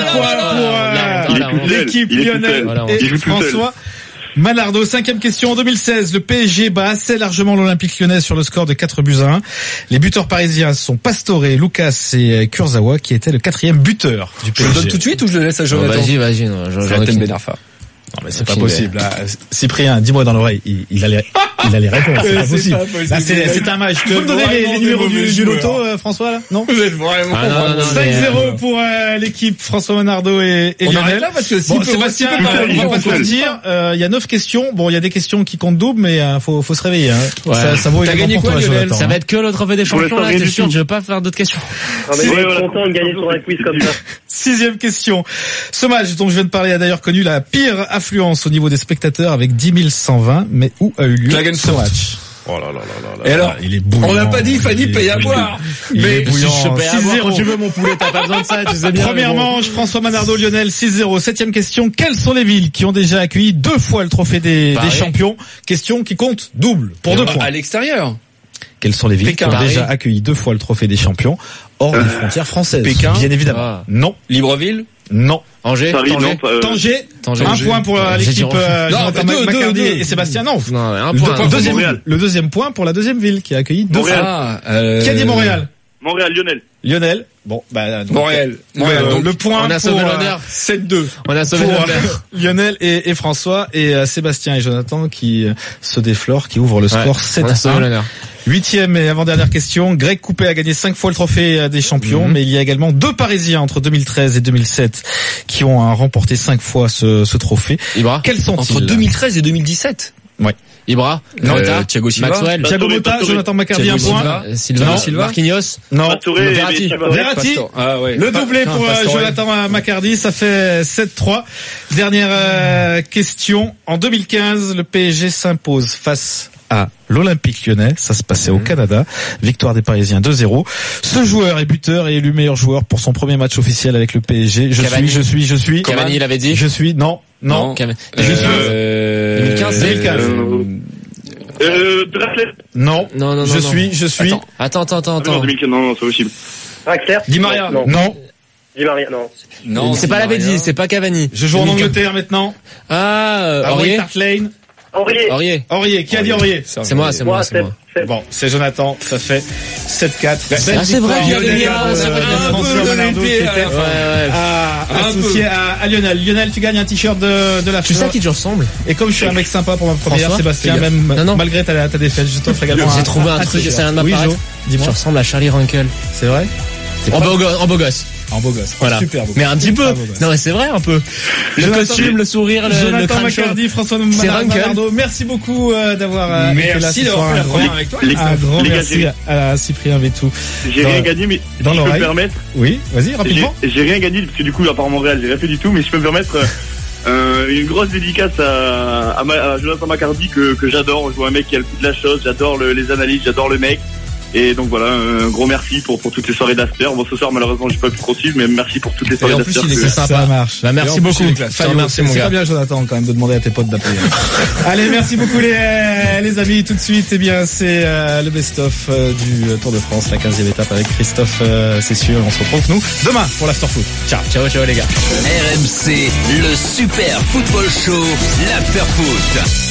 point pour l'équipe Lionel et François Manardo. Cinquième question en deux mille seize. Le P S G bat assez largement l'Olympique Lyonnais sur le score de quatre buts à un. Les buteurs parisiens sont Pastore, Lucas et Kurzawa qui étaient le quatrième buteur du P S G. Je le donne tout de suite ou je le laisse à Jonathan? Vas-y, vas-y, non, j'en ai Ben Arfa. Non mais c'est pas possible. Là, Cyprien, dis-moi dans l'oreille, il, il a les, il a les réponses. C'est pas possible. Là, c'est, c'est un match. Tu peux me donner les, les numéros du, du loto, euh, François là? Non. Vous êtes vraiment. Ah, non, non, cinq zéro pour euh, l'équipe François Manardo et, et on Lionel. Là parce que si bon, Sébastien, euh, on va pas se mentir. Il euh, y a neuf questions. Bon, il y a des questions qui comptent double, mais euh, faut, faut se réveiller. Hein. Ouais. Ça, ça vaut T'as gagné quoi, Lionel? Ça va être que le trophée des champions là. T'es sûr? Je veux pas faire d'autres questions. Non mais je suis content de gagner sur un quiz comme ça. Sixième question. Ce match dont je viens de parler a d'ailleurs connu la pire affluence au niveau des spectateurs avec dix mille cent vingt. Mais où a eu lieu ce match? Oh là là là là là. Et alors, il est bouillant. On n'a pas dit, Fanny paye à boire. Mais je paye à boire quand tu veux mon poulet, t'as pas besoin de ça, tu sais bien. Première manche, François Manardo, Lionel, six zéro. Septième question. Quelles sont les villes qui ont déjà accueilli deux fois le trophée des, des champions? Question qui compte double, pour deux points. À l'extérieur. Quelles sont les villes Pékin, qui ont Paris. déjà accueilli deux fois le trophée des champions hors des frontières françaises? Pékin. Bien évidemment. Ah. Non. Libreville. Non. Angers. Paris, Tanger. non, euh... Tanger. Tanger. Un point pour euh, l'équipe euh, non, Jonathan deux, Maccardy deux, deux. et Sébastien. Non. Non, un Le, point. le deuxième, Montréal. le deuxième point pour la deuxième ville qui a accueilli deux Montréal. fois. Ah, euh... Qui a dit Montréal? Montréal, Lionel. Lionel. Bon, bah, donc, Montréal. Montréal. Ouais, donc, donc, le point on a pour sauvé euh, l'honneur. sept deux. On a sauvé pour l'honneur. euh, Lionel et, et François et euh, Sébastien et Jonathan qui euh, se déflorent, qui ouvrent le score Ouais, sept on a sauvé un. l'honneur. Huitième et avant-dernière question. Greg Coupet a gagné cinq fois le trophée des champions, mmh. mais il y a également deux Parisiens entre deux mille treize et deux mille sept qui ont euh, remporté cinq fois ce, ce trophée. Ibra. Quels sont-ils? Entre deux mille treize et deux mille dix-sept. Ouais. Ibra. Non, Mota. euh, Thiago Silva. Maxwell. Thiago Motta, Jonathan Maccardy, un point. Silva. Silva. Marquinhos. Non. Pastore, Verratti. Verratti. Ah ouais. Le doublé Putain, pour euh, Pastore. Jonathan Maccardy, ça fait sept trois. Dernière euh, question. En deux mille quinze, le P S G s'impose face à l'Olympique Lyonnais. Ça se passait au Canada. Victoire des Parisiens deux zéro. Ce joueur est buteur et élu meilleur joueur pour son premier match officiel avec le P S G. Je Cavani. suis, je suis, je suis. Cavani, il avait dit. Je suis, non, non. Non. Cavani. Je suis. Euh, deux mille quinze, deux mille quinze. Euh, Draxler. Non. Non, non, non. Je non. suis, je suis. Attends, attends, attends, Ah, non, attends. deux mille quinze, non, non, c'est possible. Draxler. Di Maria. Non. Non. Di Maria, non. Non, C'est pas l'Avédi, c'est pas Cavani. Je joue en Angleterre maintenant. Ah, euh, À Aurier. White Hart Lane. Aurier. Aurier. Aurier. Qui a dit Aurier? C'est moi, c'est moi, c'est moi. Bon, c'est Jonathan, ça fait sept quatre. Ah, c'est vrai qu'il y a des liens, c'est vrai qu'il y a François un peu Manardo qui de était ouais, ouais. à, associé à, à Lionel. Lionel, tu gagnes un t-shirt de, de la Tu sais à qui je ressemble? Et comme je suis un mec sympa pour ma première, François, Sébastien, même non, non. malgré ta, ta défaite, je t'offre également un J'ai trouvé un un truc, t-shirt. c'est un de ma Oui, part. Jo, dis-moi. Je ressemble à Charlie Runkel. C'est vrai? En beau gosse, en beau gosse. En beau gosse. Voilà. Super beau gosse. Mais un petit peu. Super beau gosse. Non mais c'est vrai un peu. Le Jonathan- costume, le sourire, le, le Jonathan crâne chaud. Maccardy, François C'est Runkel. Manardo, merci beaucoup euh, d'avoir euh, été là Merci ce d'avoir soir. fait la Un grand- première avec toi. Les- Un grand les gars, merci j'ai- à, à Cyprien Vétou. J'ai Dans- rien gagné, mais dans si je peux me l'oreille. permettre, Oui, vas-y, rapidement. j'ai j'ai rien gagné parce que du coup, à part Montréal, j'ai rien fait du tout, mais si je peux me permettre, euh, euh, une grosse dédicace à, à, ma- à Jonathan Maccardy que, que j'adore. Je vois un mec qui a le coup de la chose, j'adore le- les analyses, j'adore le mec. Et donc voilà, un gros merci pour, pour toutes les soirées d'after. Bon, ce soir, malheureusement, j'ai pas pu trop suivre, mais merci pour toutes les soirées d'after. Que... Ça marche. Bah, merci beaucoup. Merci, mon gars. C'est pas bien, Jonathan, quand même, de demander à tes potes d'appeler. Allez, merci beaucoup, les, les amis. Tout de suite, eh bien, c'est euh, le best-of euh, du Tour de France, la quinzième étape avec Christophe, euh, c'est sûr. On se retrouve, nous, demain pour l'after foot. Ciao, ciao, ciao, les gars. R M C, le super football show, l'after foot.